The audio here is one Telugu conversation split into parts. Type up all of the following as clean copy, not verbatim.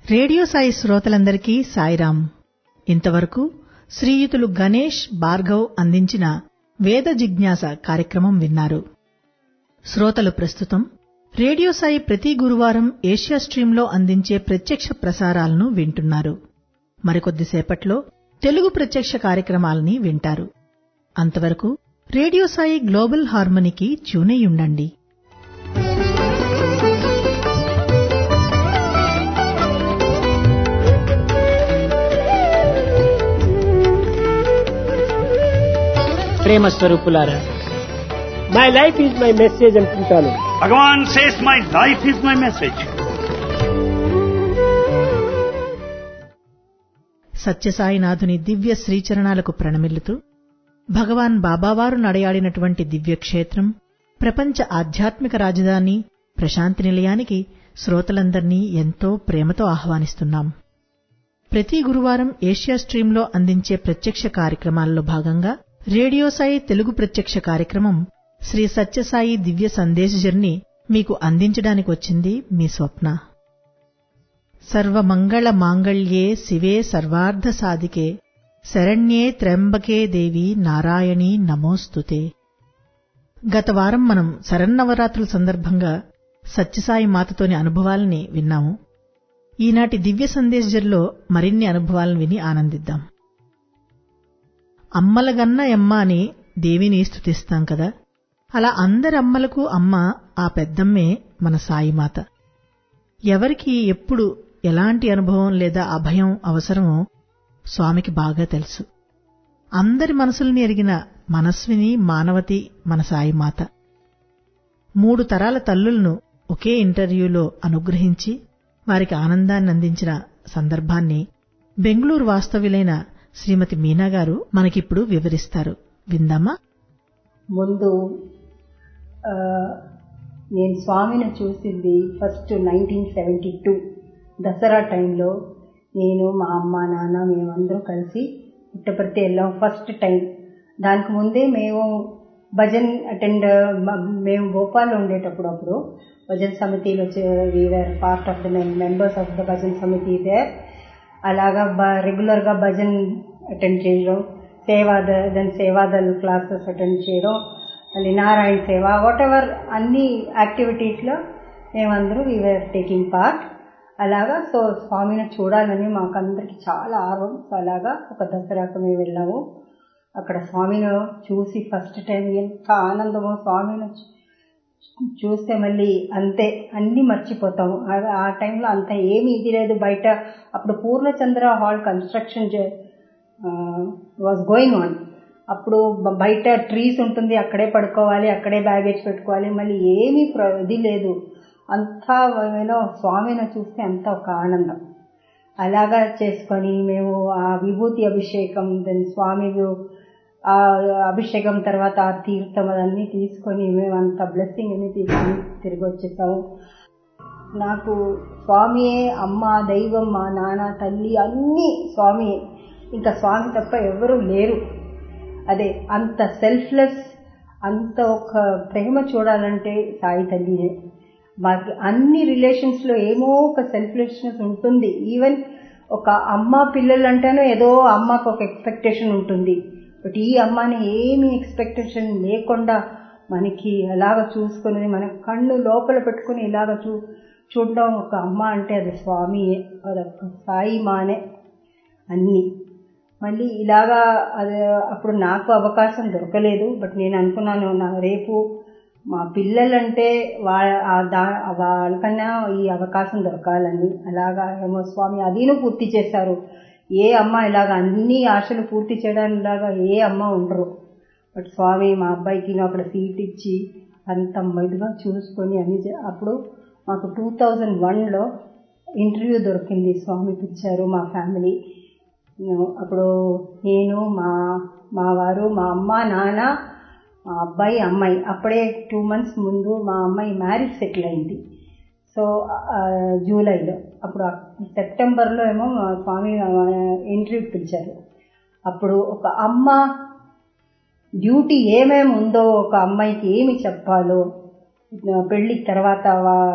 రేడియో సాయి శ్రోతలందరికీ సాయిరాం. ఇంతవరకు శ్రీయుతులు గణేష్ భార్గవ్ అందించిన వేద జిజ్ఞాస కార్యక్రమం విన్నారు. శ్రోతలు ప్రస్తుతం రేడియో సాయి ప్రతి గురువారం ఏషియా స్ట్రీంలో అందించే ప్రత్యక్ష ప్రసారాలను వింటున్నారు. మరికొద్దిసేపట్లో తెలుగు ప్రత్యక్ష కార్యక్రమాలని వింటారు. అంతవరకు రేడియో సాయి గ్లోబల్ హార్మనీకి ట్యూనై ఉండండి. ప్రేమ స్వరూపులారా, my life is my message అంటుంటాను. భగవాన్ says my life is my message. సత్యసాయినాథుని దివ్య శ్రీచరణాలకు ప్రణమిల్లుతూ భగవాన్ బాబావారు నడయాడినటువంటి దివ్యక్షేత్రం, ప్రపంచ ఆధ్యాత్మిక రాజధాని ప్రశాంతి నిలయానికి శ్రోతలందర్నీ ఎంతో ప్రేమతో ఆహ్వానిస్తున్నాం. ప్రతి గురువారం ఏషియా స్ట్రీంలో అందించే ప్రత్యక్ష కార్యక్రమాల్లో భాగంగా రేడియో సాయి తెలుగు ప్రత్యక్ష కార్యక్రమం శ్రీ సత్యసాయి దివ్య సందేశ్ జర్నీ మీకు అందించడానికి వచ్చింది మీ స్వప్న. సర్వమంగళ మాంగళ్యే శివే సర్వార్థ సాధికే శరణ్యే త్ర్యంబకే దేవి నారాయణీ నమోస్తుతే. గత వారం మనం శరన్నవరాత్రుల సందర్భంగా సత్యసాయి మాతతోని అనుభవాలని విన్నాము. ఈనాటి దివ్య సందేశ్ జర్లో మరిన్ని అనుభవాలను విని ఆనందిద్దాం. అమ్మలగన్న ఎమ్మ అని దేవిని స్తుతిస్తాం కదా, అలా అందరి అమ్మలకు అమ్మ ఆ పెద్దమ్మే మన సాయిమాత. ఎవరికి ఎప్పుడు ఎలాంటి అనుభవం లేదా అభయం అవసరమో స్వామికి బాగా తెలుసు. అందరి మనసుల్ని ఎరిగిన మనస్విని మానవతి మన సాయిమాత. 3 తరాల తల్లులను ఒకే ఇంటర్వ్యూలో అనుగ్రహించి వారికి ఆనందాన్ని అందించిన సందర్భాన్ని బెంగళూరు వాస్తవ్యులైన శ్రీమతి మీనా గారు మనకిప్పుడు వివరిస్తారు. విందామా? ముందు నేను స్వామిని చూసింది ఫస్ట్ 1972 దసరా టైంలో. నేను మా అమ్మ నాన్న మేమందరూ కలిసి పుట్టపర్తి వెళ్ళాం ఫస్ట్ టైం. దానికి ముందే మేము భజన్ మేము భోపాల్లో ఉండేటప్పుడు అప్పుడు భజన్ సమితిలో we are part of the members of the bhajan samiti there. అలాగా రెగ్యులర్గా భజన్ అటెండ్ చేయడం, సేవాదల్ క్లాసెస్ అటెండ్ చేయడం, మళ్ళీ నారాయణ సేవ, వాట్ ఎవర్ అన్ని యాక్టివిటీస్లో మేమందరూ వీఆర్ టేకింగ్ పార్ట్. అలాగా సో స్వామిని చూడాలని మాకందరికి చాలా ఆర్వం. సో అలాగా ఒక దసరాకు మేము వెళ్ళాము. అక్కడ స్వామిని చూసి ఫస్ట్ టైం ఎంత ఆనందమో, స్వామిని చూస్తే మళ్ళీ అంతే అన్నీ మర్చిపోతాము. ఆ టైంలో అంత ఏమీ ఇది లేదు. బయట అప్పుడు Purnachandra hall construction was going on. అప్పుడు బయట ట్రీస్ ఉంటుంది, అక్కడే పడుకోవాలి, అక్కడే బ్యాగేజ్ పెట్టుకోవాలి, మళ్ళీ ఏమీ ఇది లేదు. అంతా స్వామిని చూస్తే అంతా ఒక ఆనందం. అలాగా చేసుకొని మేము ఆ విభూతి అభిషేకం, దాని స్వామి ఆ అభిషేకం తర్వాత ఆ తీర్థం అదన్నీ తీసుకొని మేమంతా బ్లెస్సింగ్ అన్ని తీసుకొని తిరిగి వచ్చేసాము. నాకు స్వామియే అమ్మ, దైవం, మా నాన్న, తల్లి అన్నీ స్వామియే. ఇంకా స్వామి తప్ప ఎవరూ లేరు. అదే అంత సెల్ఫ్లెస్, అంత ఒక ప్రేమ చూడాలంటే సాయి తల్లినే. మాకు అన్ని రిలేషన్స్లో ఏమో ఒక సెల్ఫ్లెస్నెస్ ఉంటుంది. ఈవెన్ ఒక అమ్మ పిల్లలంటేనే ఏదో అమ్మకు ఒక ఎక్స్పెక్టేషన్ ఉంటుంది. బట్ ఈ అమ్మని ఏమీ ఎక్స్పెక్టేషన్ లేకుండా మనకి అలాగ చూసుకుని మన కన్ను లోపల పెట్టుకుని ఇలాగ చూడడం ఒక అమ్మ అంటే అది స్వామియే, అదొక సాయి మానే అన్నీ. మళ్ళీ ఇలాగా అది అప్పుడు నాకు అవకాశం దొరకలేదు. బట్ నేను అనుకున్నాను రేపు మా పిల్లలంటే వాళ్ళకన్నా ఈ అవకాశం దొరకాలని. అలాగా ఏమో స్వామి అదీను పూర్తి చేశారు. ఏ అమ్మ ఇలాగ అన్ని ఆశలు పూర్తి చేయడానిలాగా ఏ అమ్మ ఉండరు. బట్ స్వామి మా అబ్బాయికి అక్కడ సీట్ ఇచ్చి అంత ఇదిగా చూసుకొని అన్ని. అప్పుడు మాకు 2001లో ఇంటర్వ్యూ దొరికింది, స్వామి పిలిచారు మా ఫ్యామిలీ. అప్పుడు నేను, మా వారు, మా అమ్మ, నాన్న, మా అబ్బాయి, అమ్మాయి. అప్పుడే 2 months ముందు మా అమ్మాయి మ్యారేజ్ సెటిల్ అయింది. సో జూలైలో. అప్పుడు సెప్టెంబర్లో ఏమో స్వామి ఇంటర్వ్యూకి పిలిచారు. అప్పుడు ఒక అమ్మ డ్యూటీ ఏమేమి ఉందో, ఒక అమ్మాయికి ఏమి చెప్పాలో, పెళ్లి తర్వాత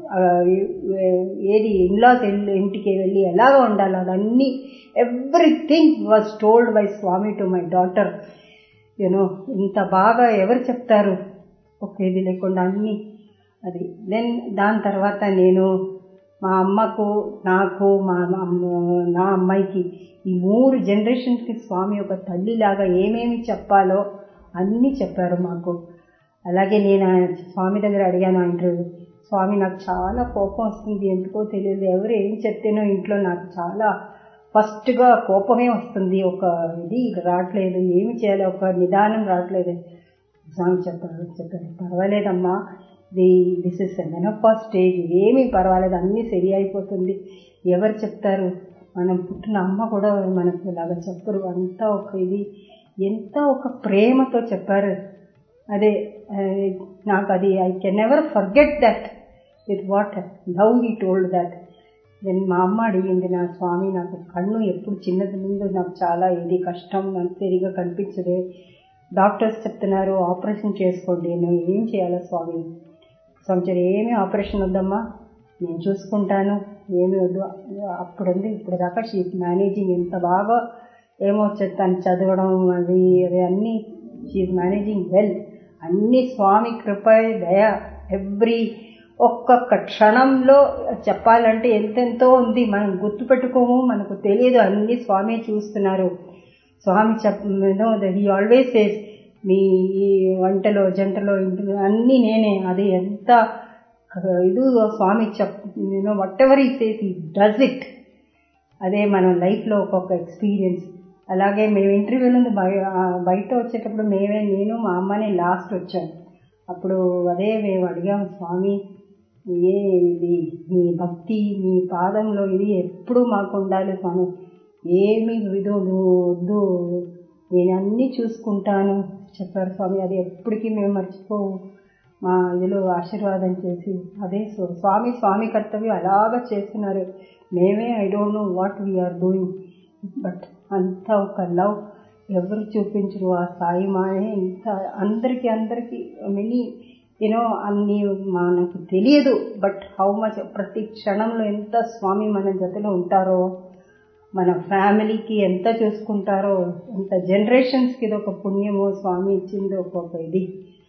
ఏది ఇన్లాస్ ఇంటికి వెళ్ళి ఎలాగ ఉండాలో అదన్నీ everything was told by Swami to my daughter. You know ఇంత బాగా ఎవరు చెప్తారు, ఒక ఇది లేకుండా అన్నీ అది. దెన్ దాని తర్వాత నేను మా అమ్మకు, నాకు, నా అమ్మాయికి, ఈ 3 జనరేషన్స్కి స్వామి ఒక తల్లిలాగా ఏమేమి చెప్పాలో అన్నీ చెప్పారు మాకు. అలాగే నేను స్వామి దగ్గర అడిగాను ఇంటర్వ్యూ, స్వామి నాకు చాలా కోపం వస్తుంది, ఎందుకో తెలియదు, ఎవరు ఏం చెప్తేనో ఇంట్లో నాకు చాలా ఫస్ట్గా కోపమే వస్తుంది, ఒక ఇది రావట్లేదు, ఏమి చేయాలి, ఒక నిదానం రావట్లేదు. స్వామి చెప్పారు పర్వాలేదమ్మా, దిస్ ఇస్ మెనోపాజ్ స్టేజ్, ఏమీ పర్వాలేదు, అన్నీ సరి అయిపోతుంది. ఎవరు చెప్తారు, మనం పుట్టిన అమ్మ కూడా మనకు ఇలాగా చెప్పరు. అంతా ఒక ఇది, ఎంత ఒక ప్రేమతో చెప్పారు. అదే నాకు అది I can never forget that with what love he told that. Then మా అమ్మ అడిగింది, నా స్వామి నాకు కన్ను ఎప్పుడు చిన్నది ముందు నాకు చాలా ఇది కష్టం, నాకు సరిగా కనిపించదే, డాక్టర్స్ చెప్తున్నారు ఆపరేషన్ చేసుకోండి, నేను ఏం చేయాలో స్వామి? స్వామి ఏమీ ఆపరేషన్ వద్దమ్మా, నేను చూసుకుంటాను, ఏమీ వద్దు. అప్పుడుంది ఇప్పుడు దాకా షీఈస్ మేనేజింగ్, ఎంత బాగా ఏమో తను చదవడం అది అన్నీ షీఈస్ మేనేజింగ్ వెల్. అన్ని స్వామి కృప దయ, ఎవ్రీ ఒక్కొక్క క్షణంలో చెప్పాలంటే ఎంతెంతో ఉంది, మనం గుర్తుపెట్టుకోము, మనకు తెలియదు, అన్ని స్వామి చూస్తున్నారు. స్వామి హీ ఆల్వేస్ సేస్, మీ ఈ వంటలో జంటలో ఇంట్లో అన్నీ నేనే, అది ఎంత ఇది Swami what ever he says he does it. అదే మనం లైఫ్లో ఒక్కొక్క ఎక్స్పీరియన్స్. అలాగే మేము ఇంటర్వ్యూ నుండి బయట వచ్చేటప్పుడు నేను మా అమ్మనే లాస్ట్ వచ్చాను. అప్పుడు అదే మేము అడిగాము, స్వామి ఇది మీ భక్తి మీ పాదంలో ఇది ఎప్పుడు మాకు ఉండాలి స్వామి, ఏమి విధు వద్దు, నేను అన్నీ చూసుకుంటాను చెప్పారు స్వామి. అది ఎప్పటికీ మేము మర్చిపోవు, మా ఇదిలో ఆశీర్వాదం చేసి అదే స్వామి కర్తవ్యం అలాగా చేస్తున్నారు. మేమే I don't know what we are doing, but అంతా ఒక లవ్ ఎవరు చూపించరు. ఆ సాయి మానే ఇంత అందరికీ మెనీ అన్ని మనకు తెలియదు, బట్ హౌ మచ్ ప్రతి క్షణంలో ఎంత స్వామి మన జతలో ఉంటారో, మన ఫ్యామిలీకి ఎంత చూసుకుంటారో, ఎంత జనరేషన్స్కి ఇది ఒక పుణ్యమో స్వామి ఇచ్చింది ఒక్కొక్క ఇది.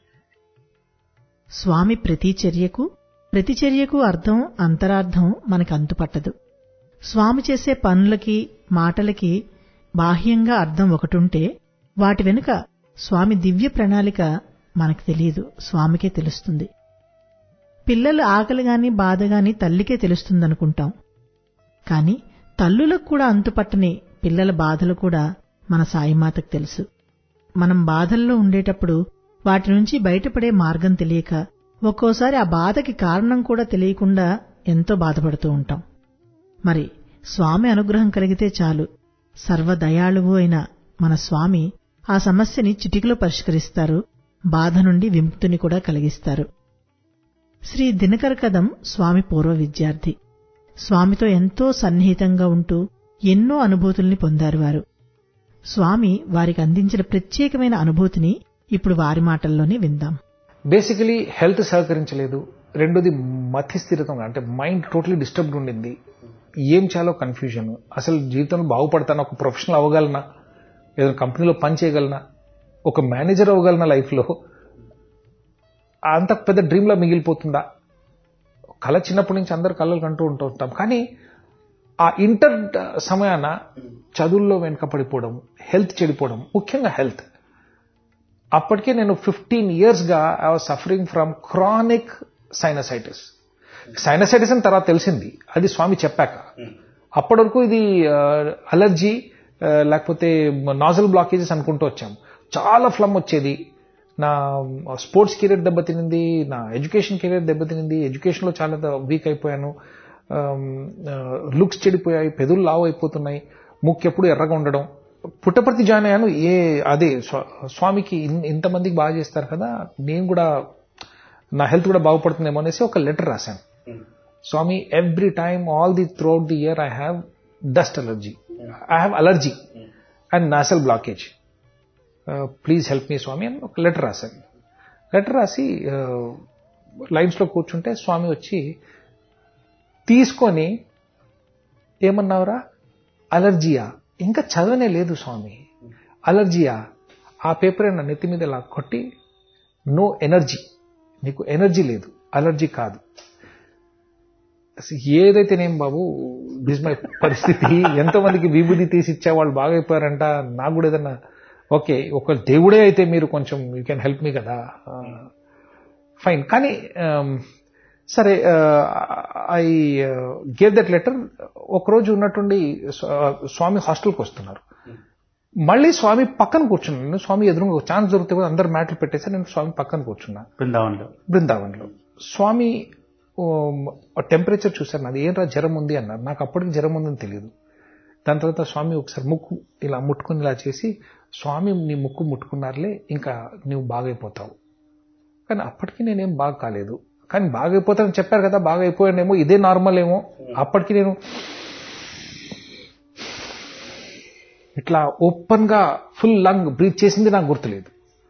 స్వామి ప్రతి చర్యకు అర్థం అంతరార్థం మనకు అంతుపట్టదు. స్వామి చేసే పనులకి మాటలకి బాహ్యంగా అర్థం ఒకటుంటే వాటి వెనుక స్వామి దివ్య ప్రణాళిక మనకు తెలియదు, స్వామికే తెలుస్తుంది. పిల్లల ఆకలిగాని బాధగాని తల్లికే తెలుస్తుందనుకుంటాం, కాని తల్లులకు కూడా అంతుపట్టని పిల్లల బాధలు కూడా మన సాయిమాతకు తెలుసు. మనం బాధల్లో ఉండేటప్పుడు వాటి నుంచి బయటపడే మార్గం తెలియక, ఒక్కోసారి ఆ బాధకి కారణం కూడా తెలియకుండా ఎంతో బాధపడుతూ ఉంటాం. మరి స్వామి అనుగ్రహం కలిగితే చాలు, సర్వదయాళువు అయిన మన స్వామి ఆ సమస్యని చిటికలో పరిష్కరిస్తారు, బాధ నుండి విముక్తిని కూడా కలిగిస్తారు. శ్రీ దినకర కదం స్వామి పూర్వ విద్యార్థి. స్వామితో ఎంతో సన్నిహితంగా ఉంటూ ఎన్నో అనుభూతుల్ని పొందారు వారు. స్వామి వారికి అందించిన ప్రత్యేకమైన అనుభూతిని ఇప్పుడు వారి మాటల్లోనే విందాం. బేసికలీ హెల్త్ సహకరించలేదు, రెండోది మతిస్థిరతం, అంటే మైండ్ టోటలీ డిస్టర్బ్డ్ ఉండింది, ఏం చేయాలో కన్ఫ్యూజన్, అసలు జీవితంలో బాగుపడతాను, ఒక ప్రొఫెషనల్ అవ్వగలనా, ఏదైనా కంపెనీలో పని చేయగలనా, ఒక మేనేజర్ అవ్వగలనా, లైఫ్లో అంత పెద్ద డ్రీమ్లా మిగిలిపోతుందా. కళ చిన్నప్పటి నుంచి అందరు కళలు కంటూ ఉంటాం, కానీ ఆ ఇంటర్ సమయాన చదువుల్లో వెనకపడిపోవడం, హెల్త్ చెడిపోవడం, ముఖ్యంగా హెల్త్. అప్పటికే నేను 15 yearsగా I was suffering from chronic sinusitis. Sinusitis అని తర్వాత తెలిసింది, అది స్వామి చెప్పాక. అప్పటి వరకు ఇది అలర్జీ లేకపోతే నాజల్ బ్లాకేజెస్ అనుకుంటూ వచ్చాము. చాలా ఫ్లమ్ వచ్చేది, నా స్పోర్ట్స్ కెరీర్ దెబ్బతినింది, నా ఎడ్యుకేషన్ కెరీర్ దెబ్బతినింది, ఎడ్యుకేషన్లో చాలా వీక్ అయిపోయాను, లుక్స్ చెడిపోయాయి, పెదవులు లావు అయిపోతున్నాయి, ముక్కు ఎప్పుడు ఎర్రగా ఉండడం. పుట్టపర్తి జాయిన్ అయ్యాను. అదే స్వామికి ఇంతమందికి బాగా చేస్తారు కదా, నేను కూడా నా హెల్త్ కూడా బాగుపడుతుందేమో అనేసి ఒక లెటర్ రాశాను. Swami, every time all throughout the year I have dust allergy, I have allergy and nasal blockage, please help me Swami అని ఒక లెటర్ రాశాను. లెటర్ రాసి లైన్స్లో కూర్చుంటే స్వామి వచ్చి తీసుకొని ఏమన్నావురా, అలర్జీయా? ఇంకా చదవనే లేదు స్వామి, అలర్జీయా? ఆ పేపర్ నా నెత్తి మీద ఇలా కొట్టి, నో ఎనర్జీ, నీకు ఎనర్జీ లేదు, అలర్జీ కాదు. ఏదైతేనేం బాబు, దిస్ మై పరిస్థితి. ఎంతో మందికి విభూతి తీసి ఇచ్చా, వాళ్ళు బాగైపోయారంట. నాకు కూడా ఏదన్నా ఓకే, ఒక దేవుడే అయితే మీరు కొంచెం యూ కెన్ హెల్ప్ మీ కదా, ఫైన్. కానీ సరే, ఐ గేవ్ దట్ లెటర్. ఒకరోజు ఉన్నట్టుండి స్వామి హాస్టల్కి వస్తున్నారు. మళ్ళీ స్వామి పక్కన కూర్చున్నాను. నేను స్వామి ఎదురుగా ఛాన్స్ దొరికితే కూడా అందరు మ్యాట్లు పెట్టేసి నేను స్వామి పక్కన కూర్చున్నా బృందావన్లో. స్వామి టెంపరేచర్ చూశారు నాది. ఏంట్రా జ్వరం ఉంది అన్నారు. నాకు అప్పటికి జ్వరం ఉందని తెలియదు. దాని తర్వాత స్వామి ఒకసారి ముక్కు ఇలా ముట్టుకుని ఇలా చేసి, స్వామి నీ ముక్కు ముట్టుకున్నారులే, ఇంకా నువ్వు బాగైపోతావు. కానీ అప్పటికి నేనేం బాగా కాలేదు. కానీ బాగైపోతానని చెప్పారు కదా, బాగా అయిపోయానేమో, ఇదే నార్మల్ ఏమో. అప్పటికి నేను ఇట్లా ఓపెన్ గా ఫుల్ లంగ్ బ్రీత్ చేసింది నాకు గుర్తులేదు.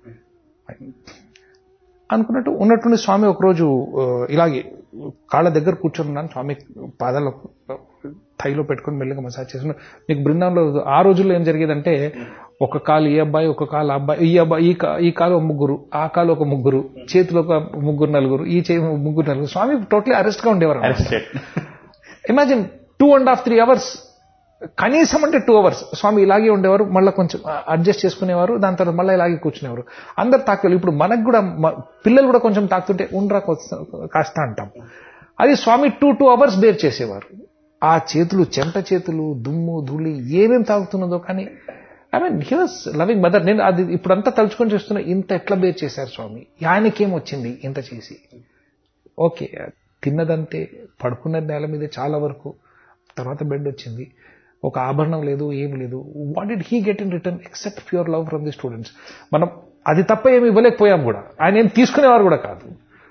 అనుకున్నట్టు ఉన్నట్టుండి స్వామి ఒకరోజు ఇలాగే కాళ్ళ దగ్గర కూర్చొని స్వామి పాదాల థైలో పెట్టుకుని మెల్లగా మసాజ్ చేస్తున్నా. మీకు బృందంలో ఆ రోజుల్లో ఏం జరిగేదంటే, ఒక కాలు ఈ అబ్బాయి, ఒక కాలు అబ్బాయి, ఈ అబ్బాయి ఈ కాలు ఒక ముగ్గురు, ఆ కాలు ఒక ముగ్గురు, చేతిలో ఒక ముగ్గురు నలుగురు, ఈ చేయి ముగ్గురు నలుగురు. స్వామి టోటలీ అరెస్ట్ గా ఉండేవారు. ఇమాజిన్ 2.5-3 hours, కనీసం అంటే 2 hours స్వామి ఇలాగే ఉండేవారు. మళ్ళీ కొంచెం అడ్జస్ట్ చేసుకునేవారు. దాని తర్వాత మళ్ళీ ఇలాగే కూర్చునేవారు. అందరు తాకేవారు. ఇప్పుడు మనకు కూడా పిల్లలు కూడా కొంచెం తాకుతుంటే ఉండరా కాస్త అంటాం. అది స్వామి 2 hours బేర్ చేసేవారు. ఆ చేతులు, చెమట చేతులు, దుమ్ము ధూళి ఏమేం తాగుతున్నదో. కానీ I mean he was loving mother. నేను అది ఇప్పుడంతా తలుచుకొని చూస్తున్నా, ఇంత ఎట్లా బేర్ చేశారు స్వామి. ఆయనకేం వచ్చింది ఇంత చేసి? ఓకే, తిన్నదంతే, పడుకున్న నేల మీద చాలా వరకు, తర్వాత బెడ్ వచ్చింది, ఒక ఆభరణం లేదు, ఏమి లేదు. What did he get in return except pure love from the students? మనం అది తప్ప ఏమి ఇవ్వలేకపోయాం కూడా. ఆయన ఏం తీసుకునేవారు కూడా కాదు.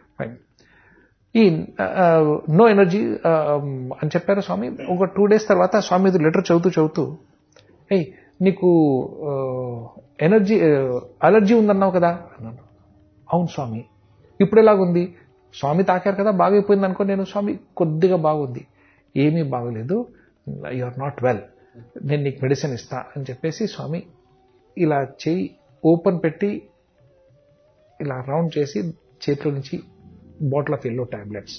ఈ నో ఎనర్జీ అని చెప్పారు స్వామి. ఒక 2 days తర్వాత స్వామి లెటర్ చదువుతూ ఏయ్ నీకు అలర్జీ ఉందన్నావు కదా అన్నాను. అవును స్వామి. ఇప్పుడు ఎలాగుంది? స్వామి తాకారు కదా, బాగైపోయింది అనుకో. నేను స్వామి కొద్దిగా బాగుంది. ఏమీ బాగలేదు, యు ఆర్ నాట్ వెల్, నేను నీకు మెడిసిన్ ఇస్తా అని చెప్పేసి స్వామి ఇలా చెయ్యి ఓపెన్ పెట్టి ఇలా రౌండ్ చేసి చేతిలో నుంచి బాటిల్ ఆఫ్ ఎల్లో టాబ్లెట్స్,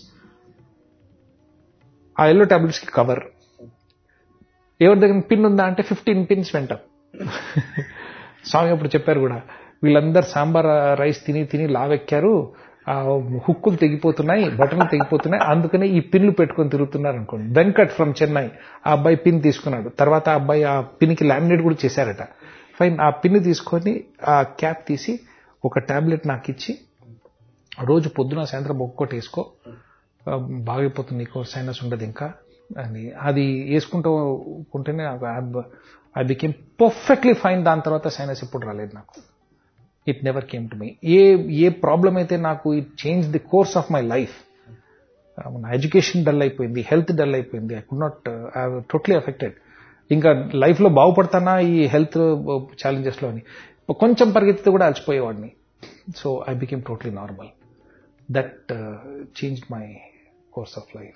ఆ ఎల్లో టాబ్లెట్స్ కి కవర్. ఎవరి దగ్గర పిన్ ఉందా అంటే 15 pins వెంట. స్వామి అప్పుడు చెప్పారు కూడా, వీళ్ళందరూ సాంబార్ రైస్ తిని లావెక్కారు, హుక్కులు తెగిపోతున్నాయి, బటన్లు తెగిపోతున్నాయి, అందుకనే ఈ పిన్లు పెట్టుకొని తిరుగుతున్నారు అనుకోండి. వెంకట్ ఫ్రమ్ చెన్నై ఆ అబ్బాయి పిన్ తీసుకున్నాడు. తర్వాత ఆ అబ్బాయి ఆ పిన్కి లామినేట్ కూడా చేశారట. ఫైన్, ఆ పిన్ తీసుకొని ఆ క్యాప్ తీసి ఒక టాబ్లెట్ నాకు ఇచ్చి, రోజు పొద్దున సాయంత్రం ఒక్కొక్కటి వేసుకో, బాగైపోతుంది, నీకు సైనస్ ఉండదు ఇంకా అని. అది వేసుకుంటూ ఉంటేనే ఐ బికేమ్ పర్ఫెక్ట్లీ ఫైన్. దాని తర్వాత సైనస్ ఎప్పుడు రాలేదు నాకు. It never came to me. ఏ ప్రాబ్లం అయితే నాకు it change the course of my life. Education dull అయిపోయింది, హెల్త్ డల్ అయిపోయింది. I could not, I totally affected. ఇంకా లైఫ్ లో బాగుపడతానా ఈ హెల్త్ ఛాలెంజెస్ లో అని. కొంచెం పరిగెత్తితే కూడా అలసిపోయేవాడిని. So I became totally normal. That changed my course of life.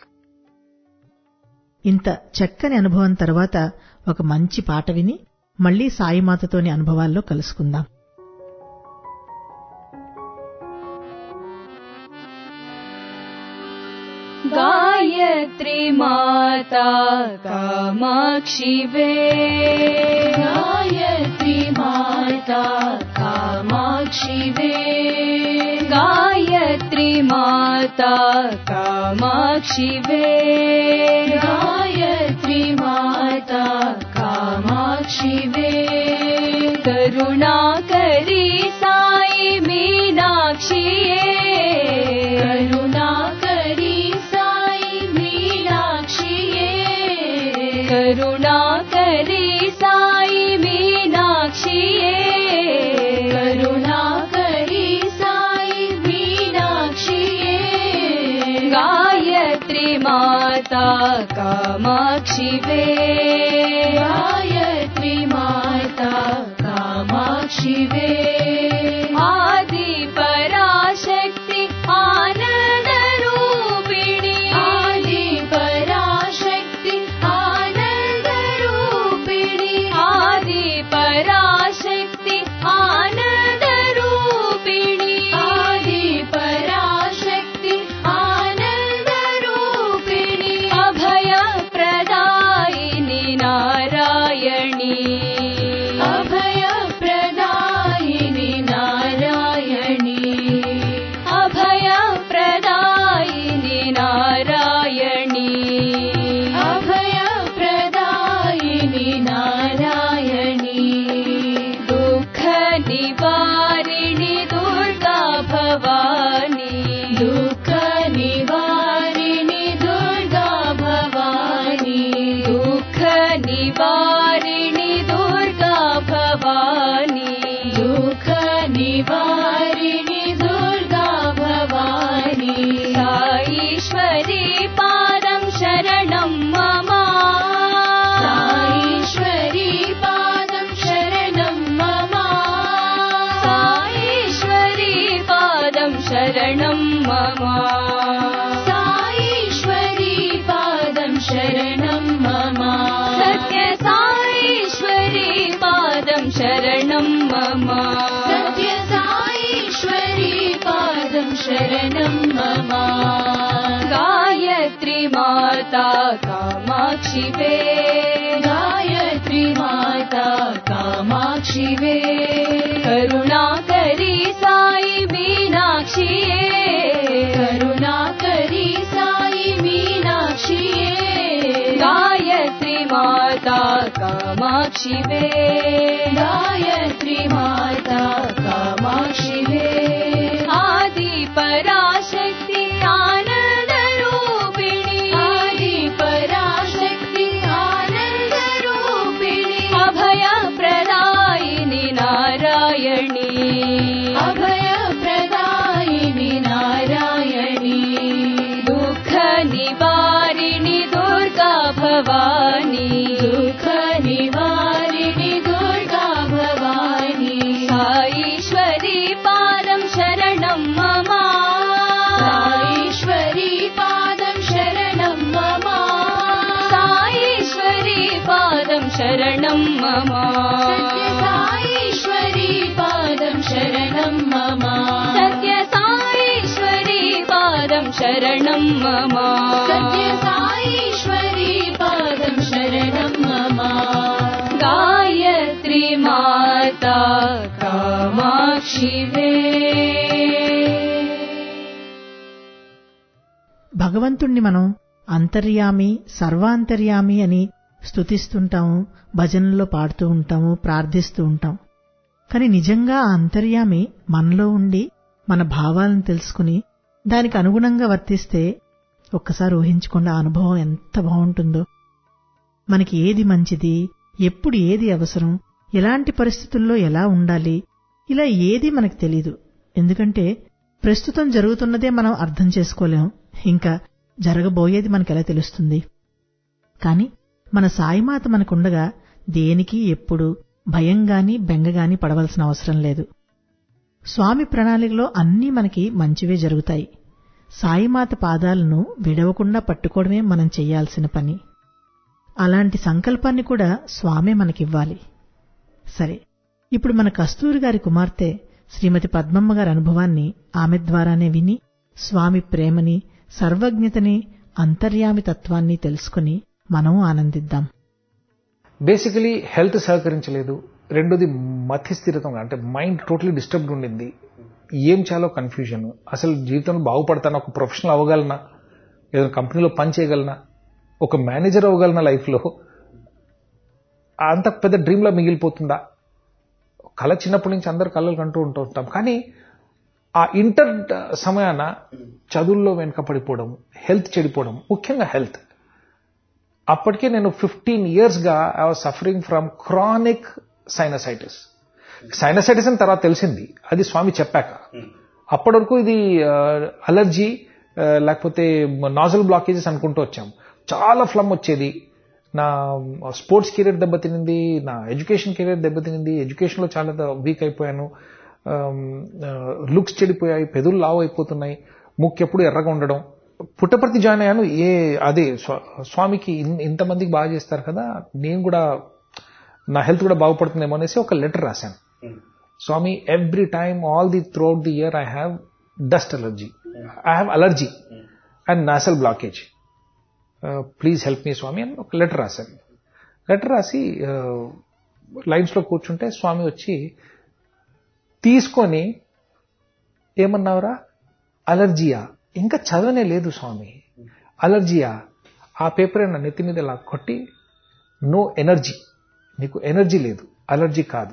ఇంత చక్కని అనుభవం తర్వాత ఒక మంచి పాట విని మళ్లీ సాయిమాతతోని అనుభవాల్లో కలుసుకుందాం. गायत्री माता कामाक्षी वे, गायत्री माता कामाक्षी वे, गायत्री माता कामाक्षी वे, गायत्री माता कामाक्षी वे, करुणा करी साई मीनाक्षी, करुणा करुणा करी साई मीनाक्षी, करुणा करी साई मीनाक्षी, गायत्री माता कामाक्षी वे, गायत्री माता कामाक्षी वे, आदि पराशक्ति आनंद रूपिणी, आदि परा निवारिणि दुर्गा भवानी दुःख निवारिणि दुर्गा भवानी साईश्वरी पादं शरणं मम साईश्वरी पादं शरणं मम साईश्वरी पादं शरणं मम साईश्वरी पादं शरणं मम सत्य साईश्वरी पादं शरणं मम सत्य साईश्वरी पादं शरणं मम गायत्री माता कामाक्षि वे गायत्री माता कामाक्षि वे करुणाकरी साई मीनाक्षी करुणाकरी साई मीनाक्षी गायत्री माता कामाक्षि वे गायत्री माता कामाक्षि वे आदि पराशक्ति आनंद रूपिणी आदि पराशक्ति आनंद रूपिणी अभय प्रदायिनी नारायणी अभय प्रदायिनी नारायणी दुःख निवारिणि दुर्गा भवानी दुःख निवारिणि दुर्गा भवानी साईश्वरी पादं शरणं मम साईश्वरी पादं शरणं मम साईश्वरी पादं शरणं मम सत्य साईश्वरी पादं शरणं मम सत्य साईश्वरी पादं शरणं मम सत्य साईश्वरी पादं शरणं मम गायत्री माता कामाक्षि वे భగవంతుణ్ణి మనం అంతర్యామి సర్వాంతర్యామి అని స్తుతిస్తుంటాము, భజనల్లో పాడుతూ ఉంటాము, ప్రార్థిస్తూ ఉంటాం. కాని నిజంగా ఆ అంతర్యామి మనలో ఉండి మన భావాలను తెలుసుకుని దానికి అనుగుణంగా వర్తిస్తే ఒక్కసారి ఊహించుకోండి ఆ అనుభవం ఎంత బాగుంటుందో. మనకి ఏది మంచిది, ఎప్పుడు ఏది అవసరం, ఎలాంటి పరిస్థితుల్లో ఎలా ఉండాలి, ఇలా ఏదీ మనకు తెలీదు. ఎందుకంటే ప్రస్తుతం జరుగుతున్నదే మనం అర్థం చేసుకోలేం, ఇంకా జరగబోయేది మనకెలా తెలుస్తుంది. కాని మన సాయిమాత మనకుండగా దేనికి ఎప్పుడు భయంగాని బెంగగాని పడవలసిన అవసరం లేదు. స్వామి ప్రణాళికలో అన్నీ మనకి మంచివే జరుగుతాయి. సాయిమాత పాదాలను విడవకుండా పట్టుకోవడమే మనం చెయ్యాల్సిన పని. అలాంటి సంకల్పాన్ని కూడా స్వామే మనకివ్వాలి. సరే, ఇప్పుడు మన కస్తూరి గారి కుమార్తె శ్రీమతి పద్మమ్మ గారి అనుభవాన్ని ఆమె ద్వారానే విని స్వామి ప్రేమని, సర్వజ్ఞతని, అంతర్యామి తత్వాన్ని తెలుసుకుని మనం ఆనందిద్దాం. Basically health సహకరించలేదు. రెండోది మతిస్థిరతం, అంటే మైండ్ టోటలీ డిస్టర్బ్డ్ ఉండింది. ఏం చాలో కన్ఫ్యూజన్. అసలు జీవితంలో బాగుపడతాను, ఒక ప్రొఫెషనల్ అవ్వగలనా, ఏదైనా కంపెనీలో పని చేయగలనా, ఒక మేనేజర్ అవ్వగలనా, లైఫ్లో అంత పెద్ద డ్రీమ్లా మిగిలిపోతుందా? కళ చిన్నప్పటి నుంచి అందరు కళలు కంటూ ఉంటాం. కానీ ఆ ఇంటర్ సమయాన చదువుల్లో వెనుకపడిపోవడం, హెల్త్ చెడిపోవడం, ముఖ్యంగా హెల్త్. అప్పటికే నేను 15 years I was suffering from chronic sinusitis. Sinusitis అని తర్వాత తెలిసింది, అది స్వామి చెప్పాక. అప్పటి వరకు ఇది అలర్జీ లేకపోతే నాజల్ బ్లాకేజెస్ అనుకుంటూ వచ్చాం. చాలా ఫ్లమ్ వచ్చేది. నా స్పోర్ట్స్ కెరీర్ దెబ్బతినింది, నా ఎడ్యుకేషన్ కెరీర్ దెబ్బతినింది. ఎడ్యుకేషన్లో చాలా వీక్ అయిపోయాను. లుక్స్ చెడిపోయాయి, పెదవులు లావు అయిపోతున్నాయి, ముక్కు ఎప్పుడు ఎర్రగా ఉండడం. పుట్టపర్తి జాయిన్ అయ్యాను. అదే స్వామికి ఇంతమందికి బాగా చేస్తారు కదా, నేను కూడా నా హెల్త్ కూడా బాగుపడుతుందేమో అనేసి ఒక లెటర్ రాశాను. Swami, every time all the throughout the year I have dust allergy, I have allergy and nasal blockage, please help me Swami అని ఒక లెటర్ రాశాను. లెటర్ రాసి లైన్స్లో కూర్చుంటే స్వామి వచ్చి తీసుకొని, ఏమన్నావురా, అలర్జీయా? ఇంకా చదవనే లేదు స్వామి, అలర్జీయా? ఆ పేపర్ నా నెత్తి మీద ఇలా కొట్టి, నో ఎనర్జీ, నీకు ఎనర్జీ లేదు, అలర్జీ కాదు.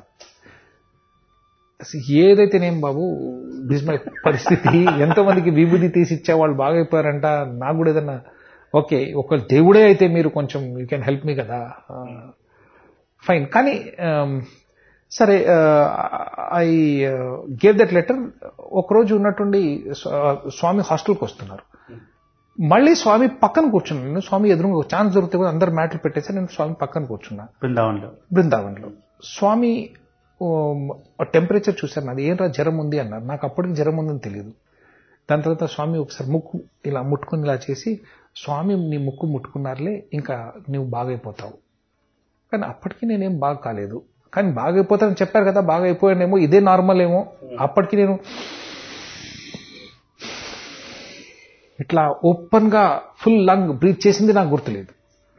ఏదైతేనేం బాబు, దిస్ మై పరిస్థితి. ఎంతో మందికి విభూతి తీసి ఇచ్చే వాళ్ళు బాగైపోయారంట, నాకు కూడా ఏదన్నా ఓకే ఒక దేవుడే అయితే మీరు కొంచెం యూ కెన్ హెల్ప్ మీ కదా, ఫైన్. కానీ సరే ఐ గేవ్ దట్ లెటర్. ఒకరోజు ఉన్నట్టుండి స్వామి హాస్టల్కి వస్తున్నారు. మళ్ళీ స్వామి పక్కన కూర్చున్నాను. నేను స్వామి ఎదురుగా ఛాన్స్ దొరికితే కూడా అందరు మ్యాట్లు పెట్టేసి నేను స్వామి పక్కన కూర్చున్నా బృందావన్లో. స్వామి టెంపరేచర్ చూశారు నాది. ఏంరా జ్వరం ఉంది అన్నారు. నాకు అప్పటికి జ్వరం ఉందని తెలియదు. దాని తర్వాత స్వామి ఒకసారి ముక్కు ఇలా ముట్టుకుని ఇలా చేసి, స్వామి నీ ముక్కు ముట్టుకున్నారులే ఇంకా నువ్వు బాగైపోతావు. కానీ అప్పటికి నేనేం బాగా కాలేదు. కానీ బాగైపోతానని చెప్పారు కదా, బాగా అయిపోయానేమో, ఇదే నార్మల్ ఏమో. అప్పటికి నేను ఇట్లా ఓపెన్ గా ఫుల్ లంగ్ బ్రీత్ చేసింది నాకు గుర్తులేదు.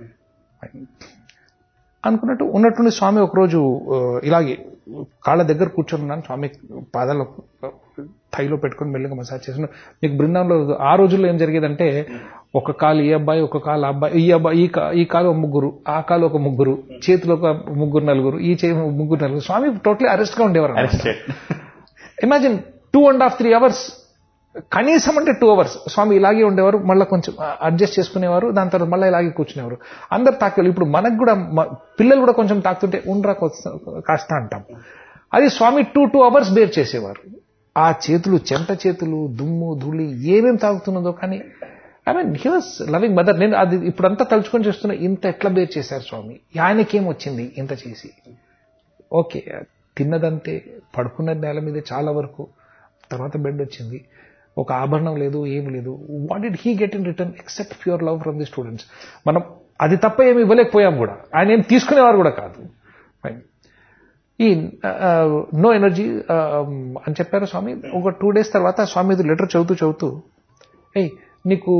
అనుకున్నట్టు ఉన్నట్టుండి స్వామి ఒకరోజు ఇలాగే కాళ్ళ దగ్గర కూర్చొని స్వామి పాదాలు థైలో పెట్టుకుని మెల్లిగా మసాజ్ చేసిన. మీకు బృందంలో ఆ రోజుల్లో ఏం జరిగేదంటే, ఒక కాలు ఈ అబ్బాయి, ఒక కాలు అబ్బాయి, ఈ అబ్బాయి ఈ కాలు ఒక ముగ్గురు, ఆ కాలు ఒక ముగ్గురు, చేతులు ఒక ముగ్గురు నలుగురు, ఈ చేయి ముగ్గురు నలుగురు. స్వామి టోటలీ అరెస్ట్ గా ఉండేవారు. ఇమాజిన్ 2.5-3 hours, కనీసం అంటే 2 hours స్వామి ఇలాగే ఉండేవారు. మళ్ళీ కొంచెం అడ్జస్ట్ చేసుకునేవారు. దాని తర్వాత మళ్ళీ ఇలాగే కూర్చునేవారు. అందరు తాకేవారు. ఇప్పుడు మనకు కూడా పిల్లలు కూడా కొంచెం తాకుతుంటే ఉండరా కాస్త అంటాం. అది స్వామి 2 hours బేర్ చేసేవారు. ఆ చేతులు చెంట చేతులు, దుమ్ము ధూళి ఏమేం తాగుతున్నదో. కానీ I mean he was loving mother. నేను అది ఇప్పుడంతా తలుచుకొని చేస్తున్నా, ఇంత ఎట్లా బేర్ చేశారు స్వామి, ఆయనకేం వచ్చింది ఇంత చేసి. ఓకే తిన్నదంతే, పడుకున్న నేల మీద చాలా వరకు, తర్వాత బెడ్ వచ్చింది, ఒక ఆభరణం లేదు, ఏం లేదు. What did he get in return except pure love from the students? మనం అది తప్ప ఏమి ఇవ్వలేకపోయాం కూడా. ఆయన ఏం తీసుకునేవారు కూడా కాదు. ఈ నో ఎనర్జీ అని చెప్పారు స్వామి. ఒక 2 days తర్వాత స్వామి లెటర్ చదువుతూ ఏయ్ నీకు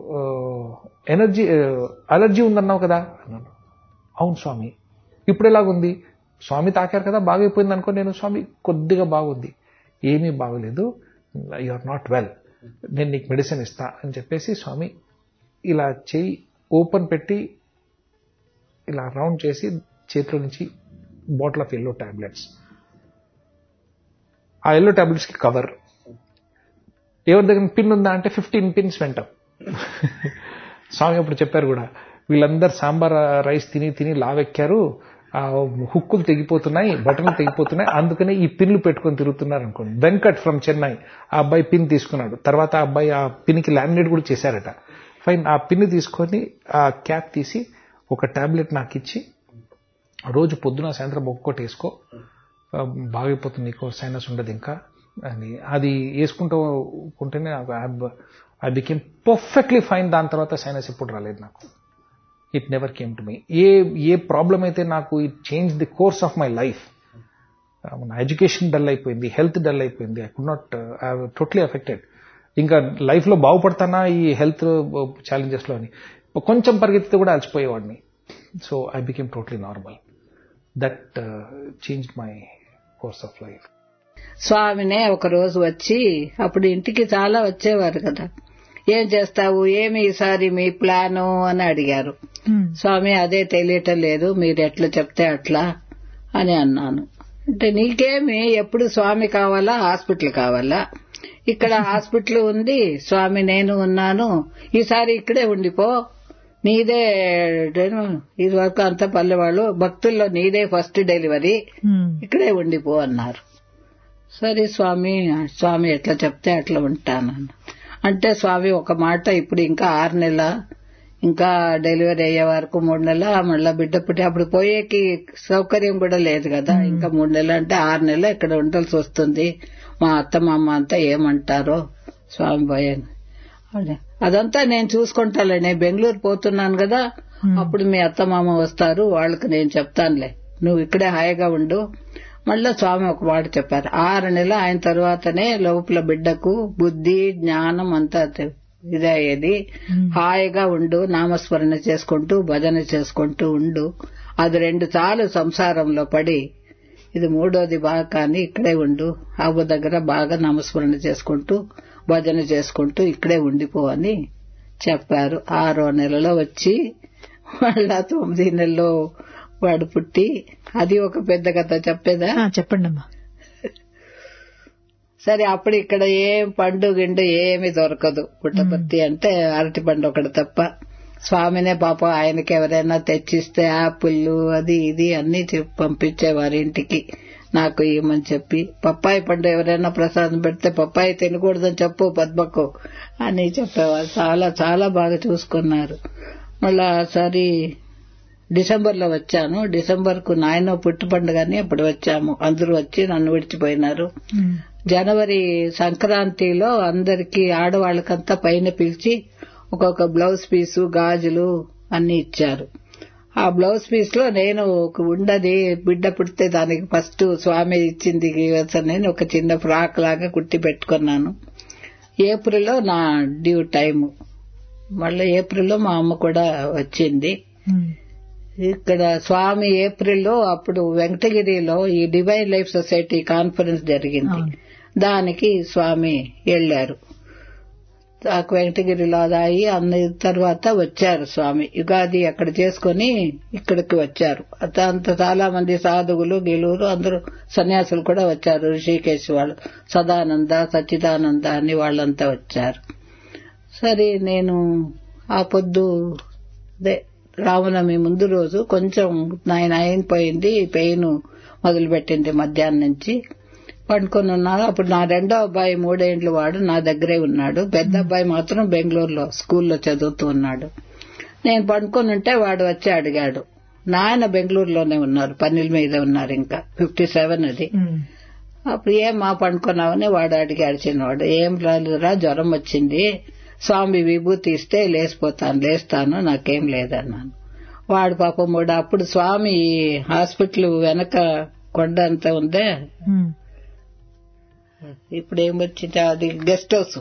అలర్జీ ఉందన్నావు కదా అన్నాను. అవును స్వామి. ఇప్పుడు ఎలాగుంది? స్వామి తాకారు కదా బాగైపోయింది అనుకో. నేను స్వామి కొద్దిగా బాగుంది. ఏమీ బాగలేదు, యు ఆర్ నాట్ వెల్, నేను నీకు మెడిసిన్ ఇస్తా అని చెప్పేసి స్వామి ఇలా చేయి ఓపెన్ పెట్టి ఇలా రౌండ్ చేసి చేతిలో నుంచి బాటిల్ ఆఫ్ ఎల్లో టాబ్లెట్స్, ఆ ఎల్లో టాబ్లెట్స్ కి కవర్. ఎవరి దగ్గర పిన్ ఉందా అంటే 15 pins వెంటాం. స్వామి అప్పుడు చెప్పారు కూడా, వీళ్ళందరూ సాంబార్ రైస్ తిని తిని లావెక్కారు, హుక్కులు తెగిపోతున్నాయి, బటన్లు తెగిపోతున్నాయి, అందుకనే ఈ పిన్లు పెట్టుకొని తిరుగుతున్నారు అనుకోండి. వెంకట్ ఫ్రమ్ చెన్నై ఆ అబ్బాయి పిన్ తీసుకున్నాడు. తర్వాత ఆ అబ్బాయి ఆ పిన్కి లామినేట్ కూడా చేశారట. ఫైన్. ఆ పిన్ తీసుకొని ఆ క్యాప్ తీసి ఒక టాబ్లెట్ నాకు ఇచ్చి, రోజు పొద్దున సాయంత్రం ఒక్కొక్కటి వేసుకో, బాగైపోతుంది, నీకు సైనస్ ఉండదు ఇంకా అని. అది వేసుకుంటూ ఉంటేనే ఐ బికేమ్ పర్ఫెక్ట్లీ ఫైన్. దాని తర్వాత సైనస్ ఎప్పుడు రాలేదు నాకు. It never came to me. ఏ ప్రాబ్లం అయితే నాకు it change the course of my life. నా ఎడ్యుకేషన్ డల్ అయిపోయింది, హెల్త్ డల్ అయిపోయింది. I could not, I totally affected. ఇంకా లైఫ్ లో బాగుపడతానా ఈ హెల్త్ ఛాలెంజెస్ లో అని. కొంచెం పరిగెత్తితే కూడా అలసిపోయేవాడిని. So I became totally normal. That changed my course of life. స్వామినే ఒక రోజు వచ్చి, అప్పుడు ఇంటికి చాలా వచ్చేవారు కదా, ఏం చేస్తావు, ఏమి ఈసారి మీ ప్లాను అని అడిగారు. స్వామి అదే తెలియటం లేదు, మీరు ఎట్లా చెప్తే అట్లా అని అన్నాను. అంటే నీకేమి ఎప్పుడు స్వామి కావాలా హాస్పిటల్ కావాలా? ఇక్కడ హాస్పిటల్ ఉంది, స్వామి నేను ఉన్నాను, ఈసారి ఇక్కడే ఉండిపో, నీదే ఇది వరకు అంత పల్లెవాళ్ళు భక్తుల్లో నీదే ఫస్ట్ డెలివరీ, ఇక్కడే ఉండిపో అన్నారు. సరే స్వామి ఎట్లా చెప్తే అట్లా ఉంటాను అంటే, స్వామి ఒక మాట, ఇప్పుడు ఇంకా 6 నెలల, ఇంకా డెలివరీ అయ్యే వరకు 3 నెలల, మళ్ళా బిడ్డ పుట్టి అప్పుడు పోయేకి సౌకర్యం కూడా లేదు కదా, ఇంకా 3 నెలలు అంటే 6 నెలలు ఇక్కడ ఉండాల్సి వస్తుంది, మా అత్త మామ అంతా ఏమంటారో స్వామి పోయాను. అదంతా నేను చూసుకుంటాలే, నేను బెంగళూరు పోతున్నాను కదా, అప్పుడు మీ అత్త మామ వస్తారు, వాళ్ళకి నేను చెప్తానులే, నువ్వు ఇక్కడే హాయిగా ఉండు. మళ్ళా స్వామి ఒక మాట చెప్పారు, 6 నెలలు అయిన తర్వాతనే లోపల బిడ్డకు బుద్ధి జ్ఞానం అంతా ఇదే అయ్యేది, హాయిగా ఉండు, నామస్మరణ చేసుకుంటూ భజన చేసుకుంటూ ఉండు, అది 2 చాలు సంసారంలో పడి, ఇది 3వది బాగా, కానీ ఇక్కడే ఉండు, అవ్వ దగ్గర బాగా నామస్మరణ చేసుకుంటూ భజన చేసుకుంటూ ఇక్కడే ఉండిపో అని చెప్పారు. 6వ నెలలో వచ్చి మళ్ళా 9 నెలలో వాడు పుట్టి, అది ఒక పెద్ద కథ చెప్పేదా? చెప్పండి అమ్మా. సరే, అప్పుడు ఇక్కడ ఏం పండు గిండు ఏమి దొరకదు, పుట్టపర్తి అంటే అరటి పండు ఒకటి తప్ప. స్వామినే పాప ఆయనకి ఎవరైనా తెచ్చిస్తే యాపిళ్ళు అది ఇది అన్ని పంపించేవారు ఇంటికి, నాకు ఇవ్వమని చెప్పి. పప్పాయి పండు ఎవరైనా ప్రసాదం పెడితే పప్పాయి తినకూడదని చెప్పు పద్మకు అని చెప్పేవారు. చాలా చాలా బాగా చూసుకున్నారు. మళ్ళా సరి డిసెంబర్లో వచ్చాను. డిసెంబర్కు నాయన పుట్టు పండుగని అప్పుడు వచ్చాము. అందరూ వచ్చి నన్ను విడిచిపోయినారు. జనవరి సంక్రాంతిలో అందరికీ ఆడవాళ్ళకంతా పైన పిలిచి ఒక్కొక్క బ్లౌజ్ పీసు గాజులు అన్ని ఇచ్చారు. ఆ బ్లౌజ్ పీస్ లో నేను ఉండది బిడ్డ పుడితే దానికి ఫస్ట్ స్వామి ఇచ్చింది నేను ఒక చిన్న ఫ్రాక్ లాగా కుట్టి పెట్టుకున్నాను. ఏప్రిల్లో నా డ్యూ టైము. మళ్ళీ ఏప్రిల్లో మా అమ్మ కూడా వచ్చింది. ఇక్కడ స్వామి ఏప్రిల్లో అప్పుడు వెంకటగిరిలో ఈ డివైన్ లైఫ్ సొసైటీ కాన్ఫరెన్స్ జరిగింది. దానికి స్వామి వెళ్లారు. వెంకటగిరిలో అదాయి అన్న తర్వాత వచ్చారు స్వామి. యుగాది అక్కడ చేసుకుని ఇక్కడికి వచ్చారు. అంత చాలా మంది సాధువులు గెలువురు అందరూ సన్యాసులు కూడా వచ్చారు. ఋషికేశ్ వాళ్ళు సదానంద సచ్చిదానంద అని వాళ్ళంతా వచ్చారు. సరే నేను ఆ పొద్దు రామనవమి ముందు రోజు కొంచెం అయిపోయింది, పెయిన్ మొదలుపెట్టింది మధ్యాహ్నం నుంచి. పండుకొని ఉన్నాను. అప్పుడు నా రెండో అబ్బాయి 3 ఏళ్ల వాడు నా దగ్గరే ఉన్నాడు. పెద్ద అబ్బాయి మాత్రం బెంగళూరులో స్కూల్లో చదువుతూ ఉన్నాడు. నేను పండుకొని ఉంటే వాడు వచ్చి అడిగాడు. నాయన బెంగళూరులోనే ఉన్నారు, పనుల మీద ఉన్నారు, ఇంకా 57 అది. అప్పుడు ఏమా పండుకున్నావని వాడు అడిగాడు. చిన్నవాడు ఏం రాలేదురా, జ్వరం వచ్చింది, స్వామి విభూతి ఇస్తే లేస్తాను, నాకేం లేదన్నాను. వాడు పాపం మూడు అప్పుడు స్వామి హాస్పిటల్ వెనక కొండ అంతా ఉందే, ఇప్పుడు ఏమొచ్చింది అది గెస్ట్ హౌస్.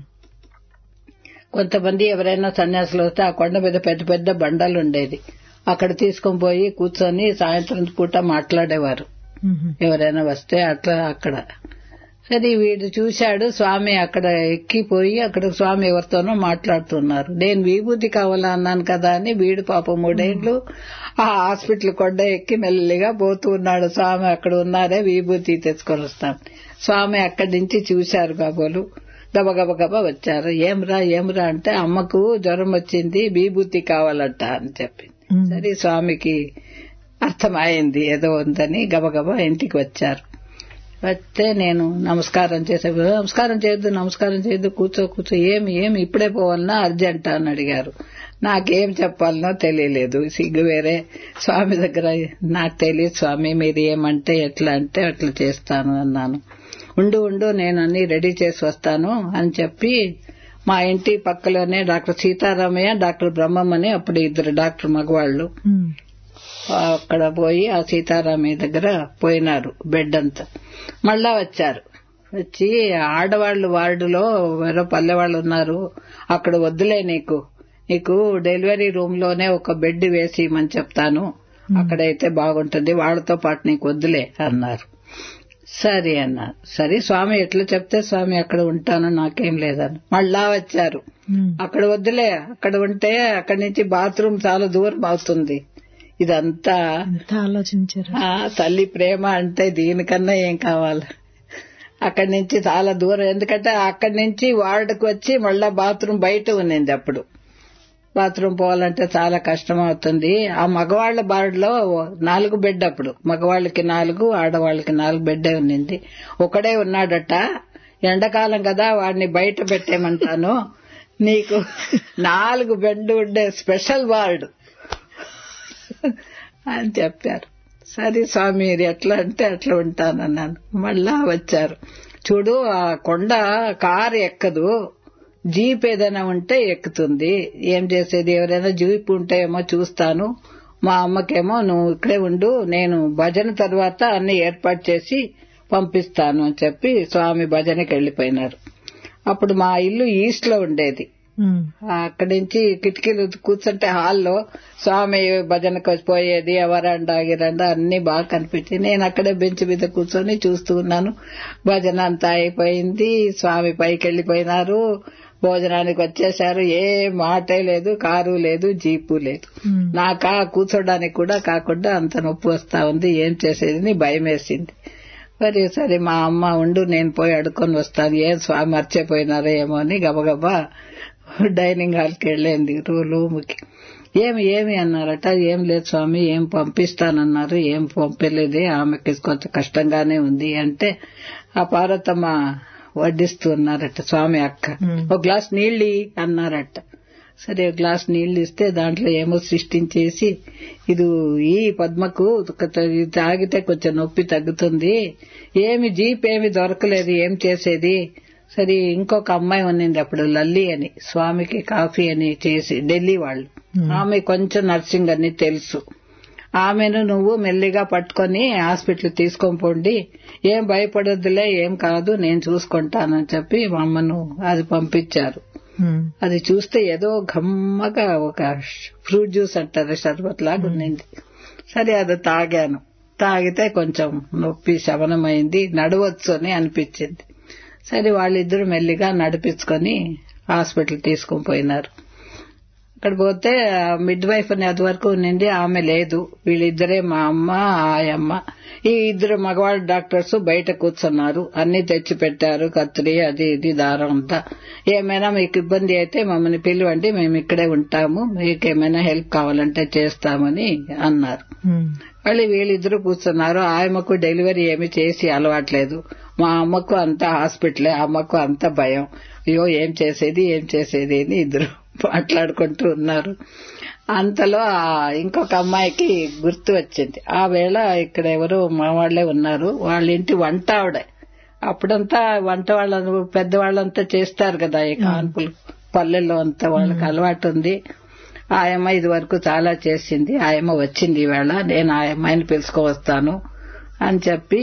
కొంతమంది ఎవరైనా సన్యాసులు వస్తే ఆ కొండ మీద పెద్ద పెద్ద బండలు ఉండేది, అక్కడ తీసుకొని పోయి కూర్చొని సాయంత్రం పూట మాట్లాడేవారు ఎవరైనా వస్తే. అట్లా అక్కడ సరే వీడు చూశాడు స్వామి అక్కడ ఎక్కిపోయి అక్కడ స్వామి ఎవరితోనో మాట్లాడుతున్నారు. నేను విభూతి కావాలా అన్నాను కదా అని వీడు పాపం 3 ఏళ్లు ఆ హాస్పిటల్ కొండ ఎక్కి మెల్లిగా పోతూ ఉన్నాడు. స్వామి అక్కడ ఉన్నారే విభూతి తెచ్చుకొని వస్తాం. స్వామి అక్కడి నుంచి చూశారు కాబోలు, గబగబగబా వచ్చారు. ఏమ్రా అంటే అమ్మకు జ్వరం వచ్చింది, విభూతి కావాలంట అని చెప్పింది. సరే స్వామికి అర్థమైంది ఏదో ఉందని గబగబా ఇంటికి వచ్చారు. వస్తే నేను నమస్కారం చేయొద్దు కూర్చో ఏమి ఇప్పుడే పోవాలన్నా అర్జెంట్ అని అడిగారు. నాకేం చెప్పాలనో తెలియలేదు, సిగ్గు వేరే. స్వామి దగ్గర నాకు తెలియదు స్వామి, మీరు ఏమంటే ఎట్లా అంటే అట్లా చేస్తాను అన్నాను. ఉండు నేను అన్ని రెడీ చేసి వస్తాను అని చెప్పి మా ఇంటి పక్కలోనే డాక్టర్ సీతారామయ్య, డాక్టర్ బ్రహ్మమ్మని అప్పుడు 2 డాక్టర్ మగవాళ్లు, అక్కడ పోయి ఆ సీతారామయ్య దగ్గర పోయినారు. బెడ్ అంతా మళ్ళా వచ్చారు. వచ్చి ఆడవాళ్లు వార్డులో ఎవరో పల్లెవాళ్ళు ఉన్నారు, అక్కడ వద్దులే, నీకు డెలివరీ రూమ్ లోనే ఒక బెడ్ వేసి ఇమ్మని చెప్తాను, అక్కడైతే బాగుంటుంది, వాళ్ళతో పాటు నీకు వద్దులే అన్నారు. సరే అన్నారు. సరే స్వామి ఎట్లా చెప్తే స్వామి అక్కడ ఉంటాను, నాకేం లేదన్న. మళ్ళా వచ్చారు. అక్కడ వద్దులే, అక్కడ ఉంటే అక్కడి నుంచి బాత్రూమ్ చాలా దూరం అవుతుంది. ఇదంతా ఆలోచించారు. తల్లి ప్రేమ అంటే దీనికన్నా ఏం కావాలి. అక్కడి నుంచి చాలా దూరం, ఎందుకంటే అక్కడి నుంచి వార్డుకు వచ్చి మళ్ళా బాత్రూమ్ బయట ఉన్నింది. అప్పుడు బాత్రూమ్ పోవాలంటే చాలా కష్టం అవుతుంది. ఆ మగవాళ్ల బార్డులో 4 బెడ్, అప్పుడు మగవాళ్ళకి 4 ఆడవాళ్ళకి 4 బెడ్డే ఉన్నింది. ఒకడే ఉన్నాడట. ఎండాకాలం కదా వాడిని బయట పెట్టేమంటాను, నీకు 4 బెడ్ ఉండే స్పెషల్ వార్డు అని చెప్పారు. సరే స్వామి మీరు ఎట్లా అంటే అట్లా ఉంటానన్నాను. మళ్ళా వచ్చారు. చూడు ఆ కొండ కారు ఎక్కదు, జీప్ ఏదైనా ఉంటే ఎక్కుతుంది, ఏం చేసేది, ఎవరైనా జీప్ ఉంటేమో చూస్తాను, మా అమ్మకేమో నువ్వు ఇక్కడే ఉండు, నేను భజన తర్వాత అన్ని ఏర్పాటు చేసి పంపిస్తాను అని చెప్పి స్వామి భజనకి వెళ్లిపోయినారు. అప్పుడు మా ఇల్లు ఈస్ట్ లో ఉండేది. అక్కడి నుంచి కిటికీలు కూర్చుంటే హాల్లో స్వామి భజనకు పోయేది, వరండా గిరండా అన్ని బాగా కనిపించింది. నేను అక్కడే బెంచ్ మీద కూర్చొని చూస్తూ ఉన్నాను. భజన అంతా అయిపోయింది, స్వామి పైకి వెళ్లిపోయినారు, భోజనానికి వచ్చేశారు. ఏ మాటే లేదు, కారు లేదు, జీపు లేదు. నాకా కూర్చోడానికి కూడా కాకుండా అంత నొప్పి వస్తా ఉంది, ఏం చేసేది భయం వేసింది. సరే మా అమ్మ ఉండు నేను పోయి అడుక్కొని వస్తాను, ఏం స్వామి మర్చిపోయినారో ఏమో అని గబగబా డైనింగ్ హాల్కి వెళ్ళింది రూమ్కి. ఏమి అన్నారట. ఏం లేదు స్వామి, ఏం పంపిస్తానన్నారు, ఏం పంపలేదే, ఆమెకి కొంచెం కష్టంగానే ఉంది అంటే ఆ పార్వతమ్మ వడ్డిస్తూ ఉన్నారట స్వామి అక్క. ఒక గ్లాస్ నీళ్ళు అన్నారట. సరే ఒక గ్లాస్ నీళ్లు ఇస్తే దాంట్లో ఏమో సృష్టించేసి, ఇది ఈ పద్మకు తాగితే కొంచెం నొప్పి తగ్గుతుంది, ఏమి జీప్ ఏమి దొరకలేదు, ఏం చేసేది. సరే ఇంకొక అమ్మాయి ఉన్నింది అప్పుడు, లల్లి అని, స్వామికి కాఫీ అని చేసి, ఢిల్లీ వాళ్ళు. ఆమె కొంచెం నర్సింగ్ అని తెలుసు. ఆమెను నువ్వు మెల్లిగా పట్టుకొని హాస్పిటల్ తీసుకొని పోండి, ఏం భయపడొద్దులే, ఏం కాదు, నేను చూసుకుంటానని చెప్పి మా అమ్మను అది పంపించారు. అది చూస్తే ఏదో గమ్మగా ఒక ఫ్రూట్ జ్యూస్ అంటారు, షర్బత్ లాగా ఉన్నింది. సరే అది తాగాను. తాగితే కొంచెం నొప్పి శమనమైంది, నడవచ్చు అని అనిపించింది. సరే వాళ్ళిద్దరూ మెల్లిగా నడిపించుకొని హాస్పిటల్ తీసుకుని పోయినారు. అక్కడ పోతే మిడ్ వైఫ్ అని అది వరకు ఉన్నింది, ఆమె లేదు. వీళ్ళిద్దరే, మా అమ్మ ఆయమ్మ. ఈ ఇద్దరు మగవాళ్ళ డాక్టర్స్ బయట కూర్చున్నారు. అన్ని తెచ్చి పెట్టారు, కత్తిరి అది ఇది దారం అంతా. ఏమైనా మీకు ఇబ్బంది అయితే మమ్మల్ని పిలవండి, మేము ఇక్కడే ఉంటాము, మీకేమైనా హెల్ప్ కావాలంటే చేస్తామని అన్నారు. మళ్ళీ వీళ్ళిద్దరూ కూర్చున్నారు. ఆయమ్మకు డెలివరీ ఏమి చేసి అలవాట్లేదు, మా అమ్మకు అంతా హాస్పిటలే, అమ్మకు అంత భయం. అయ్యో ఏం చేసేది అని ఇద్దరు మాట్లాడుకుంటూ ఉన్నారు. అంతలో ఇంకొక అమ్మాయికి గుర్తు వచ్చింది. ఆ వేళ ఇక్కడ ఎవరో మా వాళ్లే ఉన్నారు, వాళ్ళ ఇంటి వంట ఆవిడ. అప్పుడంతా వంట వాళ్ళ పెద్దవాళ్ళంతా చేస్తారు కదా ఈ కాన్పులు, పల్లెల్లో అంతా వాళ్ళకి అలవాటు ఉంది. ఆయమ్మ ఇది వరకు చాలా చేసింది, ఆయమ్మ వచ్చింది ఈవేళ, నేను ఆ అమ్మాయిని పిలుచుకోవస్తాను అని చెప్పి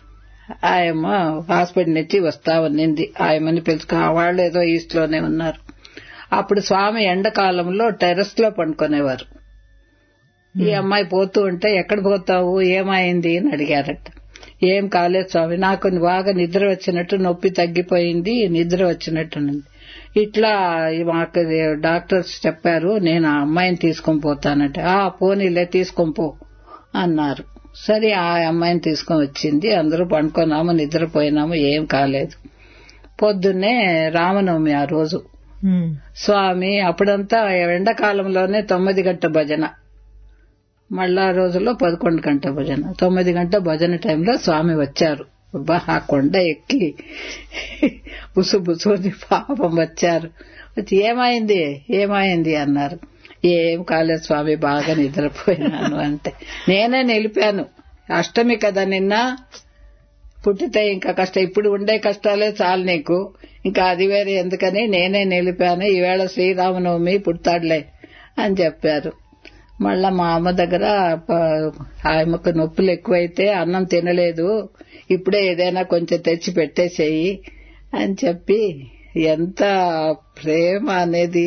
ఆయమ్మ హాస్పిటల్ నుంచి వస్తా ఉన్నింది. ఆయమ్మని పిలుచుకో, వాళ్ళు ఏదో ఈస్ట్ లోనే ఉన్నారు. అప్పుడు స్వామి ఎండాకాలంలో టెర్రస్ లో పండుకునేవారు. ఈ అమ్మాయి పోతూ ఉంటే ఎక్కడ పోతావు, ఏమైంది అని అడిగారట. ఏం కాలేదు స్వామి, నాకు బాగా నిద్ర వచ్చినట్టు, నొప్పి తగ్గిపోయింది, నిద్ర వచ్చినట్టున్నది. ఇట్లా మాకు డాక్టర్స్ చెప్పారు, నేను ఆ అమ్మాయిని తీసుకొని పోతానంటే, పోనీలే తీసుకొని పో అన్నారు. సరే ఆ అమ్మాయిని తీసుకొని వచ్చింది. అందరూ పండుకున్నాము, నిద్రపోయినాము, ఏం కాలేదు. పొద్దున్నే రామనవమి ఆ రోజు. స్వామి అప్పుడంతా ఎండాకాలంలోనే 9 గంట భజన, మళ్ళా రోజుల్లో 11 గంట భజన. 9 గంట భజన టైంలో స్వామి వచ్చారు. ఆ కొండ ఎక్కి బుసుబుసుని పాపం వచ్చారు. వచ్చి ఏమైంది అన్నారు. ఏం కాలేదు స్వామి, బాగా నిద్రపోయినాను అంటే, నేనే నిలిపాను. అష్టమి కదా నిన్న, పుట్టితే ఇంకా కష్టం, ఇప్పుడు ఉండే కష్టాలే చాలు నీకు, ఇంకా అది వేరే ఎందుకని నేనే నిలిపాను, ఈవేళ శ్రీరామనవమి పుడతాడులే అని చెప్పారు. మళ్ళా మా అమ్మ దగ్గర ఆమెకు నొప్పులు ఎక్కువైతే అన్నం తినలేదు, ఇప్పుడే ఏదైనా కొంచెం తెచ్చి పెట్టేసేయి అని చెప్పి, ఎంత ప్రేమ అనేది.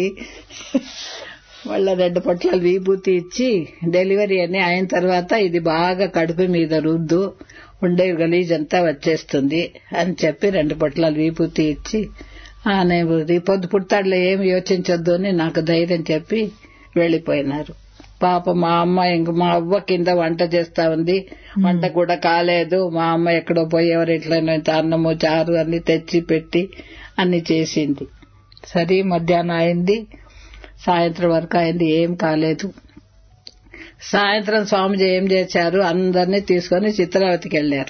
మళ్ళా 2 పొట్లాలు విభూతి ఇచ్చి, డెలివరీ అని అయిన తర్వాత ఇది బాగా కడుపు మీద రుద్దు, ఉండే గలీజ్ అంతా వచ్చేస్తుంది అని చెప్పి 2 పొట్లాలు విభూతి ఇచ్చి, పొద్దు పుడతాడులే ఏమి యోచించొద్దు అని నాకు ధైర్యం చెప్పి వెళ్లిపోయినారు. పాప మా అమ్మ ఇంక మా అవ్వ కింద వంట చేస్తా ఉంది, వంట కూడా కాలేదు. మా అమ్మ ఎక్కడో పోయి ఎవరిట్లయినా అన్నము చారు అన్ని తెచ్చి పెట్టి అన్ని చేసింది. సరే మధ్యాహ్నం అయింది, సాయంత్రం వరకు అయింది, ఏం కాలేదు. సాయంత్రం స్వామిజీ ఏం చేశారు, అందరినీ తీసుకుని చిత్రావతికి వెళ్లారు.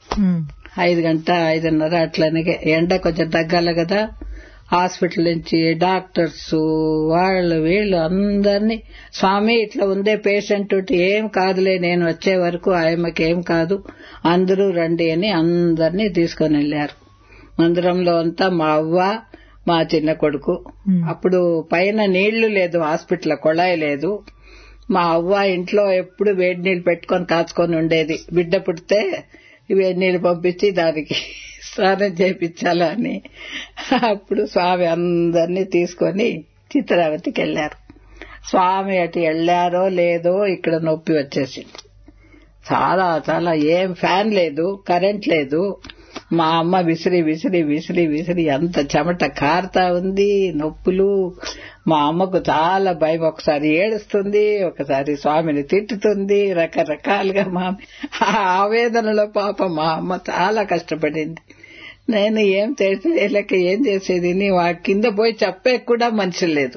5 గంట 5:30 అట్లనే. ఎండ కొంచెం తగ్గాలి కదా, హాస్పిటల్ నుంచి డాక్టర్స్ వాళ్ళు వీళ్ళు అందరినీ, స్వామి ఇట్లా ఉందే పేషెంట్, ఏం కాదులే, నేను వచ్చే వరకు ఆయమ్మకి ఏం కాదు, అందరూ రండి అని అందరినీ తీసుకుని వెళ్లారు. మందిరంలో అంతా మా అవ్వ, మా చిన్న కొడుకు. అప్పుడు పైన నీళ్లు లేదు, హాస్పిటల్ కొళాయి లేదు. మా అవ్వ ఇంట్లో ఎప్పుడు వేడి నీళ్లు పెట్టుకొని కాచుకొని ఉండేది. బిడ్డ పుడితే వేడి నీళ్లు పంపించి దానికి స్నానం చేయించాలని. అప్పుడు స్వామి అందరినీ తీసుకొని చిత్రావతికి వెళ్లారు. స్వామి అటు వెళ్లారో లేదో ఇక్కడ నొప్పి వచ్చేసింది. చాలా చాలా, ఏం ఫ్యాన్ లేదు, కరెంట్ లేదు. మా అమ్మ విసిరి అంత చెమట కారుతా ఉంది, నొప్పులు. మా అమ్మకు చాలా భయం, ఒకసారి ఏడుస్తుంది, ఒకసారి స్వామిని తిట్టుతుంది, రకరకాలుగా. మా ఆవేదనలో పాప మా అమ్మ చాలా కష్టపడింది. నేను ఏం చేయలేక ఏం చేసేది, కింద పోయి చెప్పే కూడా మనిషి లేదు.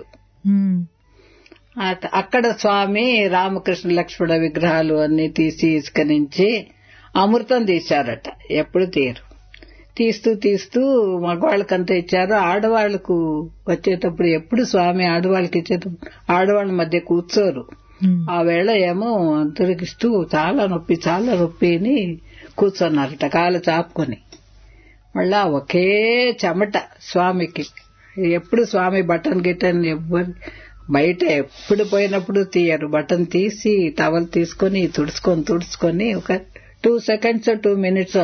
అక్కడ స్వామి రామకృష్ణ లక్ష్మణ విగ్రహాలు అన్ని తీసి ఇసుక నుంచి అమృతం తీశారట. ఎప్పుడు తీస్తూ మగవాళ్ళకంతా ఇచ్చారు. ఆడవాళ్లకు వచ్చేటప్పుడు ఎప్పుడు స్వామి ఆడవాళ్ళకి ఇచ్చేటప్పుడు ఆడవాళ్ళ మధ్య కూర్చోరు. ఆ వేళ ఏమో అందరికిస్తూ చాలా నొప్పి అని కూర్చున్నారట కాలు చాపుకొని. మళ్ళా ఒకే చెమట స్వామికి. ఎప్పుడు స్వామి బటన్ గిటన్ ఎవ్వరు బయట ఎప్పుడు పోయినప్పుడు తీయరు. బటన్ తీసి టవల్ తీసుకొని తుడుచుకొని ఒక 2 seconds 2 minutes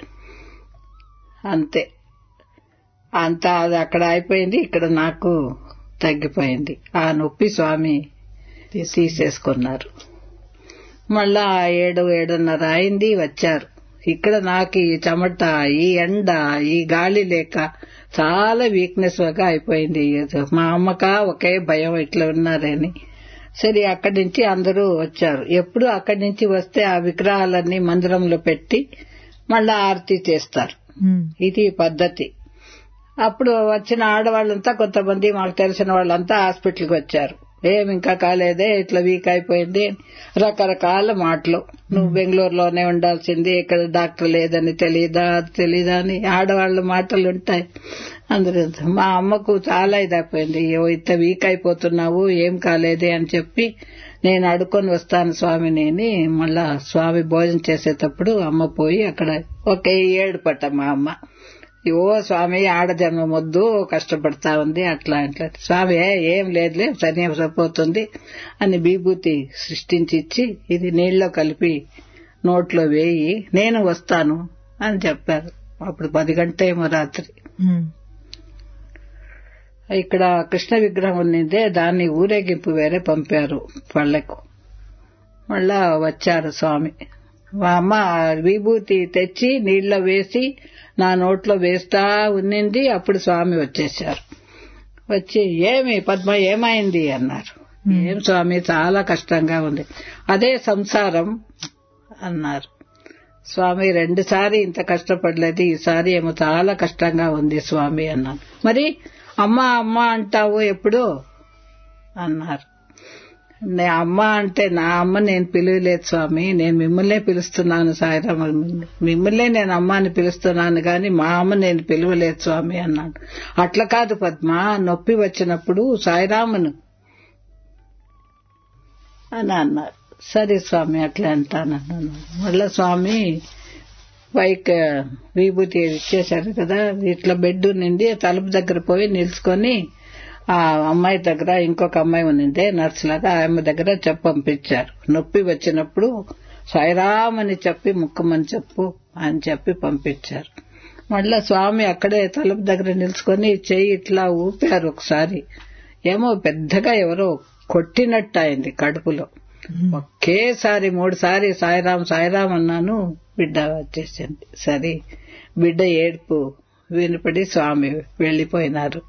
అంతే అంతా అది అక్కడ అయిపోయింది. ఇక్కడ నాకు తగ్గిపోయింది. ఆ నొప్పి స్వామి తీసేసుకున్నారు. మళ్ళా 7:30 అయింది, వచ్చారు. ఇక్కడ నాకు ఈ చెమట, ఈ ఎండ, ఈ గాలి లేక చాలా వీక్నెస్ గా అయిపోయింది. మా అమ్మకా ఒకే భయం ఇట్లా ఉన్నారని. సరే అక్కడి నుంచి అందరూ వచ్చారు. ఎప్పుడు అక్కడి నుంచి వస్తే ఆ విగ్రహాలన్నీ మందిరంలో పెట్టి మళ్ళా ఆరతి చేస్తారు. ఇది పద్ధతి. అప్పుడు వచ్చిన ఆడవాళ్ళంతా కొంతమంది మాకు తెలిసిన వాళ్ళంతా హాస్పిటల్కి వచ్చారు. ఇంకా కాలేదే, ఇట్లా వీక్ అయిపోయింది, రకరకాల మాటలు. నువ్వు బెంగళూరులోనే ఉండాల్సింది, ఇక్కడ డాక్టర్ లేదని తెలీదా అని ఆడవాళ్ళ మాటలు ఉంటాయి. అందరూ మా అమ్మకు చాలా ఇదైపోయింది. ఇంత వీక్ అయిపోతున్నావు, ఏం కాలేదే అని చెప్పి నేను అడుక్కొని వస్తాను స్వామిని. మళ్ళా స్వామి భోజనం చేసేటప్పుడు అమ్మ పోయి అక్కడ ఒకే ఏడుపట్ట మా అమ్మ. స్వామి ఆడజన్మ మొద్దు కష్టపడతా ఉంది, అట్లా స్వామి ఏం లేదులే సరిపోతుంది అని విభూతి సృష్టించి ఇచ్చి ఇది నీళ్ళలో కలిపి నోట్లో వేయి నేను వస్తాను అని చెప్పారు. అప్పుడు 10 గంటేమో రాత్రి. ఇక్కడ కృష్ణ విగ్రహం ఉన్నదే, దాన్ని ఊరేగింపు వేరే పంపారు పళ్ళకు. మళ్ళా వచ్చారు స్వామి. మా అమ్మ విభూతి తెచ్చి నీళ్ళలో వేసి నా నోట్లో వేస్తా ఉన్నింది. అప్పుడు స్వామి వచ్చేశారు. వచ్చి ఏమి పద్మ ఏమైంది అన్నారు. ఏం స్వామి చాలా కష్టంగా ఉంది. అదే సంసారం అన్నారు. స్వామి 2 సారి ఇంత కష్టపడలేదు, ఈసారి ఏమో చాలా కష్టంగా ఉంది స్వామి అన్నాను. మరి అమ్మ అంటావు ఎప్పుడు అన్నారు. అమ్మ అంటే నా అమ్మ నేను పిలవలేదు స్వామి, నేను మిమ్మల్నే పిలుస్తున్నాను సాయిరామ, మిమ్మల్నే నేను అమ్మ అని పిలుస్తున్నాను గాని మా అమ్మ నేను పిలవలేదు స్వామి అన్నాడు. అట్లా కాదు పద్మ, నొప్పి వచ్చినప్పుడు సాయిరామును అని అన్నారు. సరే స్వామి అట్లా అంటానన్నాను. మళ్ళా స్వామి పైకి విభూతి ఇచ్చేశారు కదా, ఇట్లా బెడ్ నిండి తలుపు దగ్గర పోయి నిల్చుకొని ఆ అమ్మాయి దగ్గర ఇంకొక అమ్మాయి ఉన్నిందే నర్సులాగా, ఆ అమ్మాయి దగ్గర పంపించారు. నొప్పి వచ్చినప్పుడు సాయిరామ్ అని చెప్పి ముక్కమని చెప్పు అని చెప్పి పంపించారు. మళ్ళా స్వామి అక్కడే తలుపు దగ్గర నిల్చుకొని చెయ్యి ఇట్లా ఊపారు. ఒకసారి ఏమో పెద్దగా ఎవరో కొట్టినట్టు అయింది కడుపులో. ఒకేసారి 3 సారి సాయిరామ్ అన్నాను. బిడ్డ వచ్చేసింది. సరే బిడ్డ ఏడుపు వినపడి స్వామి వెళ్లిపోయినారు.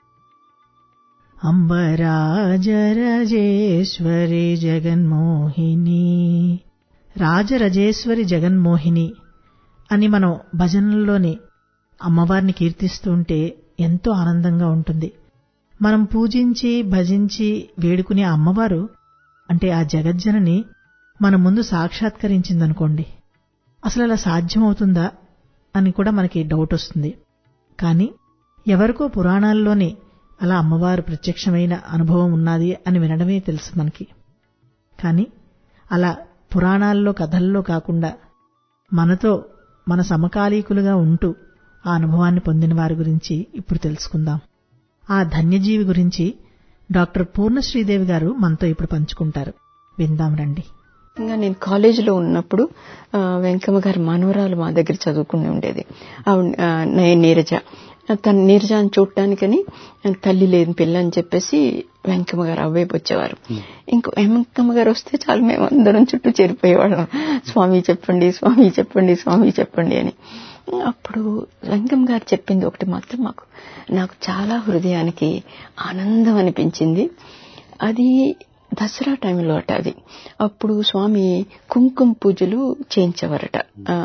అంబరాజరాజేశ్వరి జగన్మోహిని, రాజరాజేశ్వరి జగన్మోహిని అని మనం భజనల్లోని అమ్మవారిని కీర్తిస్తూ ఉంటే ఎంతో ఆనందంగా ఉంటుంది. మనం పూజించి భజించి వేడుకునే అమ్మవారు అంటే ఆ జగజ్జనని మన ముందు సాక్షాత్కరించిందనుకోండి, అసలు అలా సాధ్యమవుతుందా అని కూడా మనకి డౌట్ వస్తుంది. కానీ ఎవరికో పురాణాల్లోనే అలా అమ్మవారు ప్రత్యక్షమైన అనుభవం ఉన్నది అని వినడమే తెలుసు మనకి. కానీ అలా పురాణాల్లో కథల్లో కాకుండా మనతో మన సమకాలీకులుగా ఉంటూ ఆ అనుభవాన్ని పొందిన వారి గురించి ఇప్పుడు తెలుసుకుందాం. ఆ ధన్యజీవి గురించి డాక్టర్ పూర్ణశ్రీదేవి గారు మనతో ఇప్పుడు పంచుకుంటారు. విందాం రండి. ఇంకా నేను కాలేజీలో ఉన్నప్పుడు వెంకమ్మ గారి మనవరాలు మా దగ్గర చదువుకుని ఉండేది. నీరజ. తన నీరజాన్ని చూడటానికని తల్లి లేని పిల్ల అని చెప్పేసి వెంకమ్మ గారు అవ్వేపు వచ్చేవారు. ఇంకో వెంకమ్మ గారు వస్తే చాలు మేము అందరం చుట్టూ చేరిపోయేవాళ్ళం. స్వామి చెప్పండి, స్వామి చెప్పండి, స్వామి చెప్పండి అని. అప్పుడు వెంకమ్మ గారు చెప్పింది ఒకటి మాత్రం నాకు చాలా హృదయానికి ఆనందం అనిపించింది. అది దసరా టైంలో అట. అది అప్పుడు స్వామి కుంకుమ పూజలు చేయించేవారట.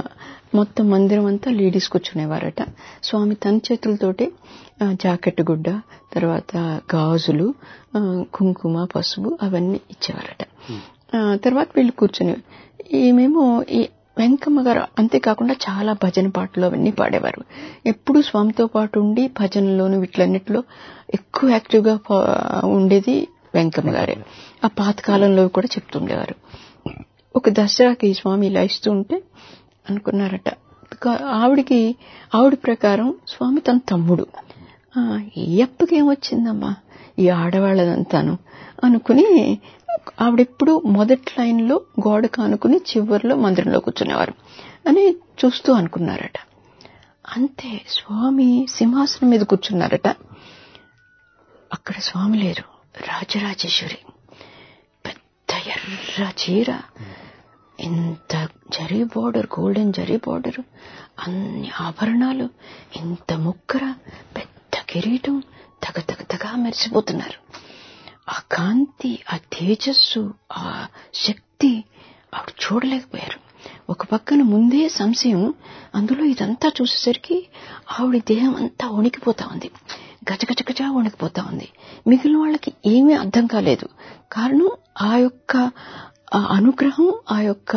మొత్తం మందిరం అంతా లేడీస్ కూర్చునేవారట. స్వామి తన చేతులతోటే జాకెట్ గుడ్డ, తర్వాత గాజులు, కుంకుమ, పసుపు అవన్నీ ఇచ్చేవారట. తర్వాత వీళ్ళు కూర్చుని ఈమెమో ఈ వెంకమ్మ గారు అంతేకాకుండా చాలా భజన పాటలు అవన్నీ పాడేవారు. ఎప్పుడు స్వామితో పాటు ఉండి భజనలోను వీటిలన్నిటిలో ఎక్కువ యాక్టివ్గా ఉండేది వెంకమ్మ గారే. ఆ పాతకాలంలో కూడా చెప్తుండేవారు. ఒక దసరాకి స్వామి ఇలా ఇస్తూ ఉంటే అనుకున్నారట, ఆవిడ ప్రకారం స్వామి తన తమ్ముడు, ఈ అప్పకేమొచ్చిందమ్మా ఈ ఆడవాళ్ళదంతాను అనుకుని ఆవిడెప్పుడు మొదటి లైన్లో గోడ కానుకుని చివరిలో మందిరంలో కూర్చునేవారు అని చూస్తూ అనుకున్నారట. అంతే స్వామి సింహాసనం మీద కూర్చున్నారట. అక్కడ స్వామి లేరు, రాజరాజేశ్వరి పెద్ద ఎర్ర చీర, ఇంత జరీ బోర్డర్, గోల్డెన్ జరీ బోర్డర్, అన్ని ఆభరణాలు, ఇంత ముక్కర, పెద్ద కిరీటం, తగతగతగా మెరిసిపోతున్నారు. ఆ కాంతి, ఆ తేజస్సు, ఆ శక్తి ఆవిడ చూడలేకపోయారు. ఒక పక్కన ముందే సంశయం, అందులో ఇదంతా చూసేసరికి ఆవిడ దేహం అంతా వణికిపోతా ఉంది, గజగజగజ వణికిపోతా ఉంది. మిగిలిన వాళ్ళకి ఏమీ అర్థం కాలేదు. కారణం ఆ యొక్క అనుగ్రహం, ఆ యొక్క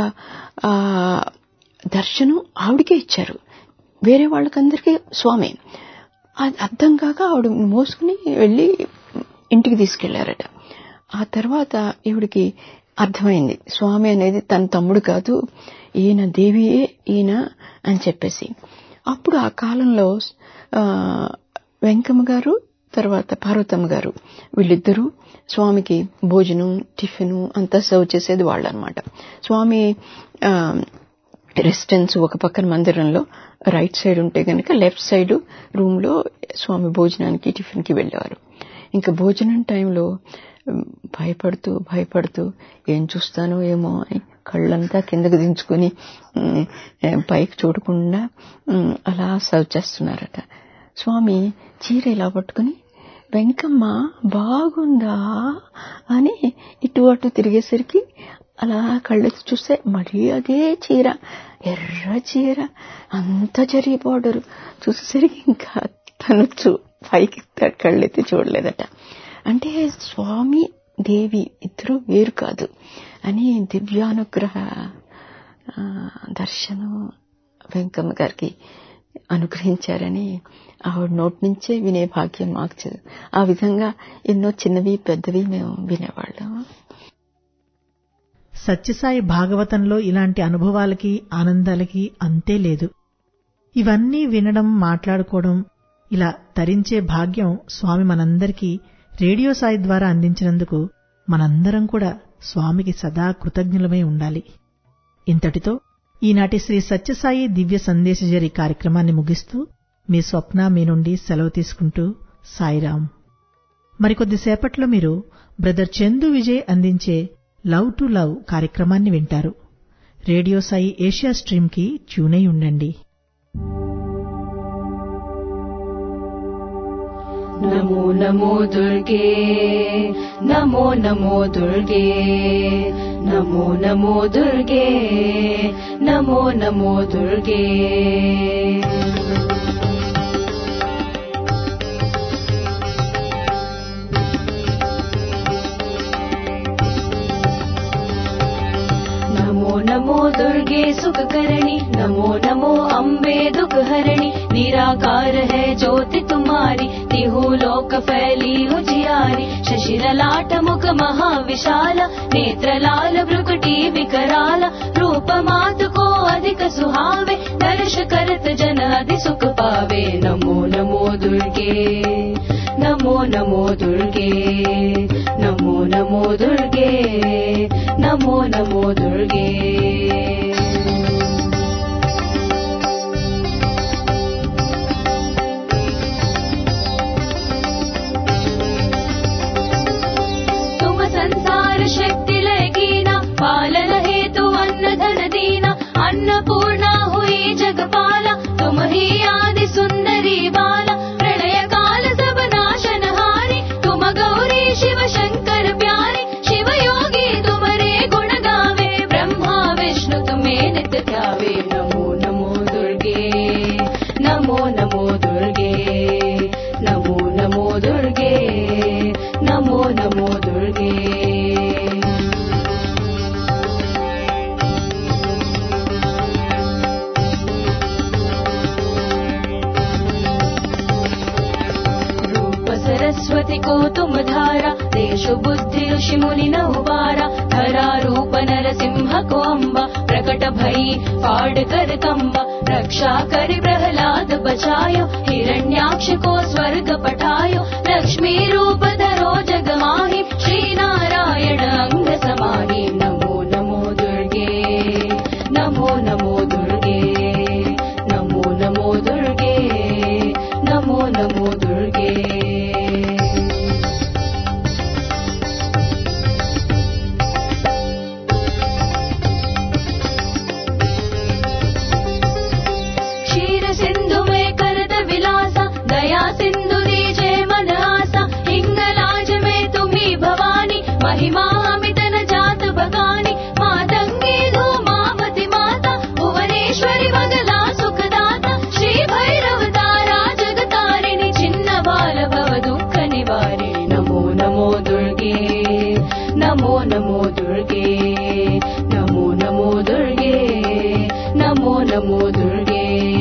దర్శనం ఆవిడకే ఇచ్చారు. వేరే వాళ్ళకందరికీ స్వామి. అది అర్థం కాక ఆవిడ మోసుకుని వెళ్లి ఇంటికి తీసుకెళ్లారట. ఆ తర్వాత ఈవిడికి అర్థమైంది స్వామి అనేది తన తమ్ముడు కాదు, ఈయన దేవియే ఈయన అని చెప్పేసి. అప్పుడు ఆ కాలంలో వెంకమ్మ గారు తర్వాత పార్వతమ్మ గారు వీళ్ళిద్దరూ స్వామికి భోజనం, టిఫిన్ అంతా సర్వ్ చేసేది వాళ్ళు అనమాట. స్వామి రెసిడెన్స్ ఒక పక్కన మందిరంలో రైట్ సైడ్ ఉంటే గనక లెఫ్ట్ సైడ్ రూమ్ లో స్వామి భోజనానికి టిఫిన్ కి వెళ్లేవారు. ఇంకా భోజనం టైంలో భయపడుతూ ఏం చూస్తానో ఏమో అని కళ్ళంతా కిందకి దించుకుని పైకి చూడకుండా అలా సర్వ్ చేస్తున్నారట. స్వామి చీర ఇలా పట్టుకుని వెంకమ్మ బాగుందా అని ఇటు అటు తిరిగేసరికి అలా కళ్ళెత్తి చూస్తే మరీ అదే చీర, ఎర్ర చీర, అంత జరీ బోర్డరు చూసేసరికి ఇంకా తను పైకి కళ్ళెత్తి చూడలేదట. అంటే స్వామి దేవి ఇద్దరు వేరు కాదు అని దివ్యానుగ్రహ దర్శనం వెంకమ్మ గారికి అనుగ్రహించారని ఆవిడ నోటి నుంచే వినే భాగ్యం మాకు. ఆ విధంగా ఎన్నో చిన్నవి పెద్దవి మేము వినేవాళ్ళం. సత్యసాయి భాగవతంలో ఇలాంటి అనుభవాలకి, ఆనందాలకి అంతే లేదు. ఇవన్నీ వినడం, మాట్లాడుకోవడం, ఇలా తరించే భాగ్యం స్వామి మనందరికీ రేడియో సాయి ద్వారా అందించినందుకు మనందరం కూడా స్వామికి సదా కృతజ్ఞులమై ఉండాలి. ఇంతటితో ఈనాటి శ్రీ సత్యసాయి దివ్య సందేశజరి కార్యక్రమాన్ని ముగిస్తూ మీ స్వప్న మీ నుండి సెలవు తీసుకుంటూ సాయిరాం. మరికొద్దిసేపట్లో మీరు బ్రదర్ చందు విజయ్ అందించే లవ్ టు లవ్ కార్యక్రమాన్ని వింటారు. రేడియో సాయి ఏషియా స్ట్రీమ్ కి ట్యూన్ అయి ఉండండి. నమో నమో దుర్గే, నమో నమో దుర్గే, నమో నమో దుర్గే, నమో నమో దుర్గే. नमो नमो दुर्गे सुखकरणी, नमो नमो अम्बे दुखहरणी. निराकार है ज्योति तुम्हारी, तिहु लोक फैली उजियारी. शशिरलाट मुख महाविशाला, नेत्र लाल भ्रुकुटी विकराला. रूप मात को अधिक सुहावे, दर्श करत जन अधि सुख पावे. नमो नमो दुर्गे, नमो नमो दुर्गे, नमो नमो दुर्गे, नमो नमो दुर्गे. तुम संसार शक्ति लय कीना, पालन हेतु अन्न धन दीना. अन्नपूर्णा हुई जगपाला, तुम ही आदि सुंदरी बाला. प्रलय काल सब नाशनहारी, तुम गौरी शिव शंकर प्यारी. शिव योगी तुम्हारे गुण गावे, ब्रह्मा विष्णु पार्वती को तुम धारा, देशु बुद्धि ऋषि मुनि न उबारा, धरा रूप नरसिंह को अम्बा, प्रकट भई फाड़ कर कंबा, रक्षा कर प्रहलाद बचायो, हिरण्याक्ष को स्वर्ग पठायो, लक्ष्मी रूप धरो जग माहि, श्री नारायण अंग समाहि, नमो नमो दुर्गे, नमो नमो दुर्गे, नमो नमो दुर्गे, नमो नमो दुर्गे। क्षीर सिंधु में करत विलासा, दया सिंधु दीजे मन आसा, हिंगलाज में तुम्ही भवानी, महिमा अमित न जात बगानी, मातंगी धूमावती माता, भुवनेश्वरी मंगला सुखदाता, श्री भैरव तारा जगतारिणी, छिन्न बाल भव दुख निवारिणी, नमो नमो दुर्गे, नमो नमो दुर्गे, नमो नमो दुर्गे, नमो नमो दुर्गे।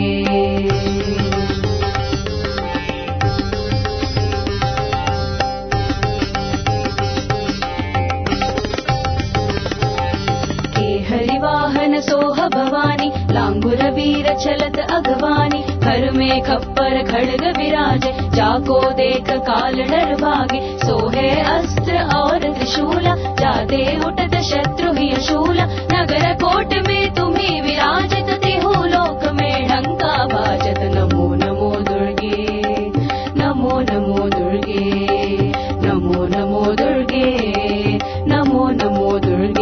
हरिवाहन सोह भवानी, लांगुर वीर चलत अगवानी, घर में खप्पर खड़ग विराजे, जाको देख काल डर भागे, सोहे अस्त्र और त्रिशूला, जाते उठत शत्रु ही शूला, नगर कोट में तुम्ही विराजित, तिहु लोक में ढंका बाजत, नमो नमो दुर्गे, नमो नमो दुर्गे, नमो नमो दुर्गे, नमो नमो दुर्गे।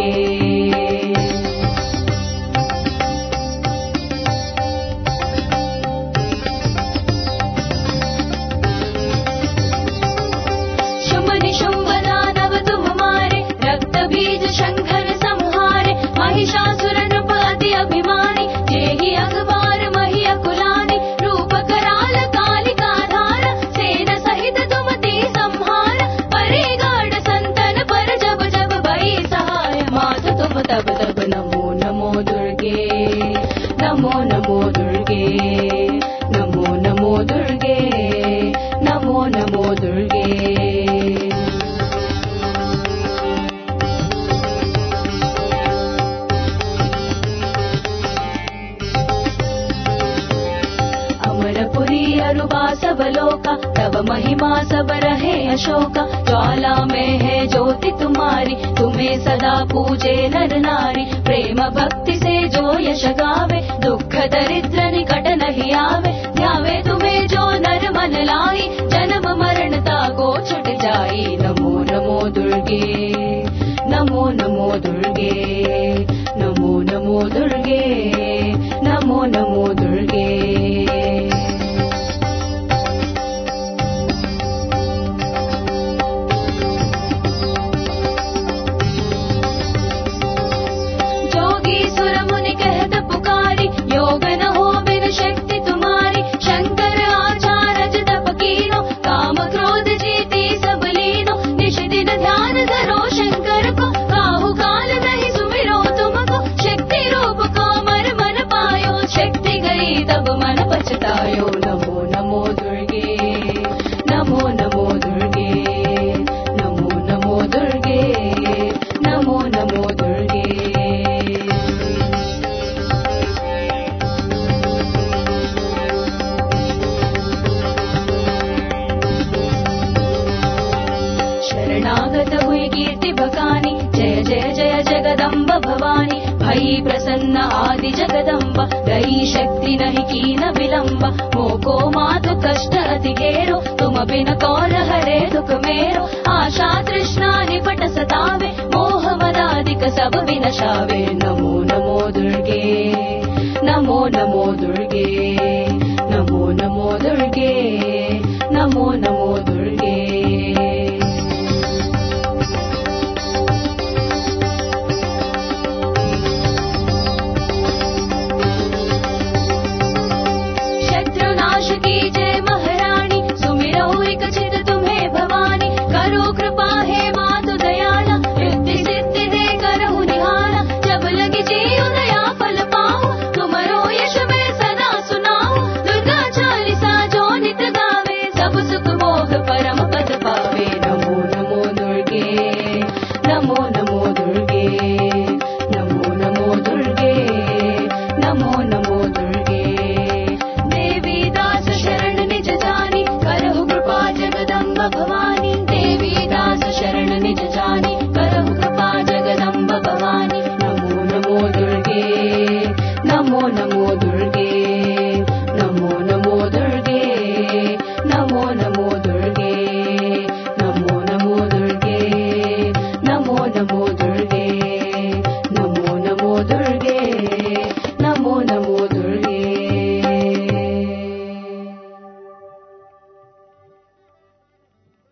बीज शंकर संहारे, महिषासुर नृप अति अभिमानी, जेहि अखबार मही अकुलानी, रूप कराल कालिका धारा, सेना सहित तुम ते संहार, परे गाढ़ संतन पर जब जब भई सहाय, मात तुम तब तब, नमो नमो दुर्गे, नमो नमो दुर्गे, नमो नमो दुर्गे, नमो नमो दुर्गे। सब लोका तब महिमा सब रहे अशोका, ज्वाला में है ज्योति तुम्हारी, तुम्हें सदा पूजे नर नारी, प्रेम भक्ति से जो यश गावे, दुख दरिद्र निकट नहीं आवे, ध्यावे तुम्हें जो नर मन लाई, जन्म मरणता को छुट जाई, नमो नमो दुर्गे, नमो नमो दुर्गे, नमो नमो दुर्गे, नमो नमो दुर्गे। योग न हो बिन शक्ति तुम्हारी, शंकर आचार तप कीनो, काम क्रोध जीती सब लीनो, निश दिन ध्यान धरो शंकर को, काहू काल नहीं सुमिरो तुमको, शक्ति रूप को मर मन पायो, शक्ति गई तब मन पछतायो, नमो नमो दुर्गे, नमो नमो दुर्गे, नमो नमो दुर्गे, नमो नमो दुर्गे। शरणागत हुई कीर्ति बखानी, जय जय जय जगदम्ब भवानी, भई प्रसन्न आदि जगदम्बा, गई शक्ति नहीं की न विलंबा, मोको मातु कष्ट अति घेरो, तुम बिन कौन हरे दुख मेरो, आशा तृष्णा निपट सतावे, मोह मदादिक सब विनशावे, नमो नमो दुर्गे, नमो नमो दुर्गे,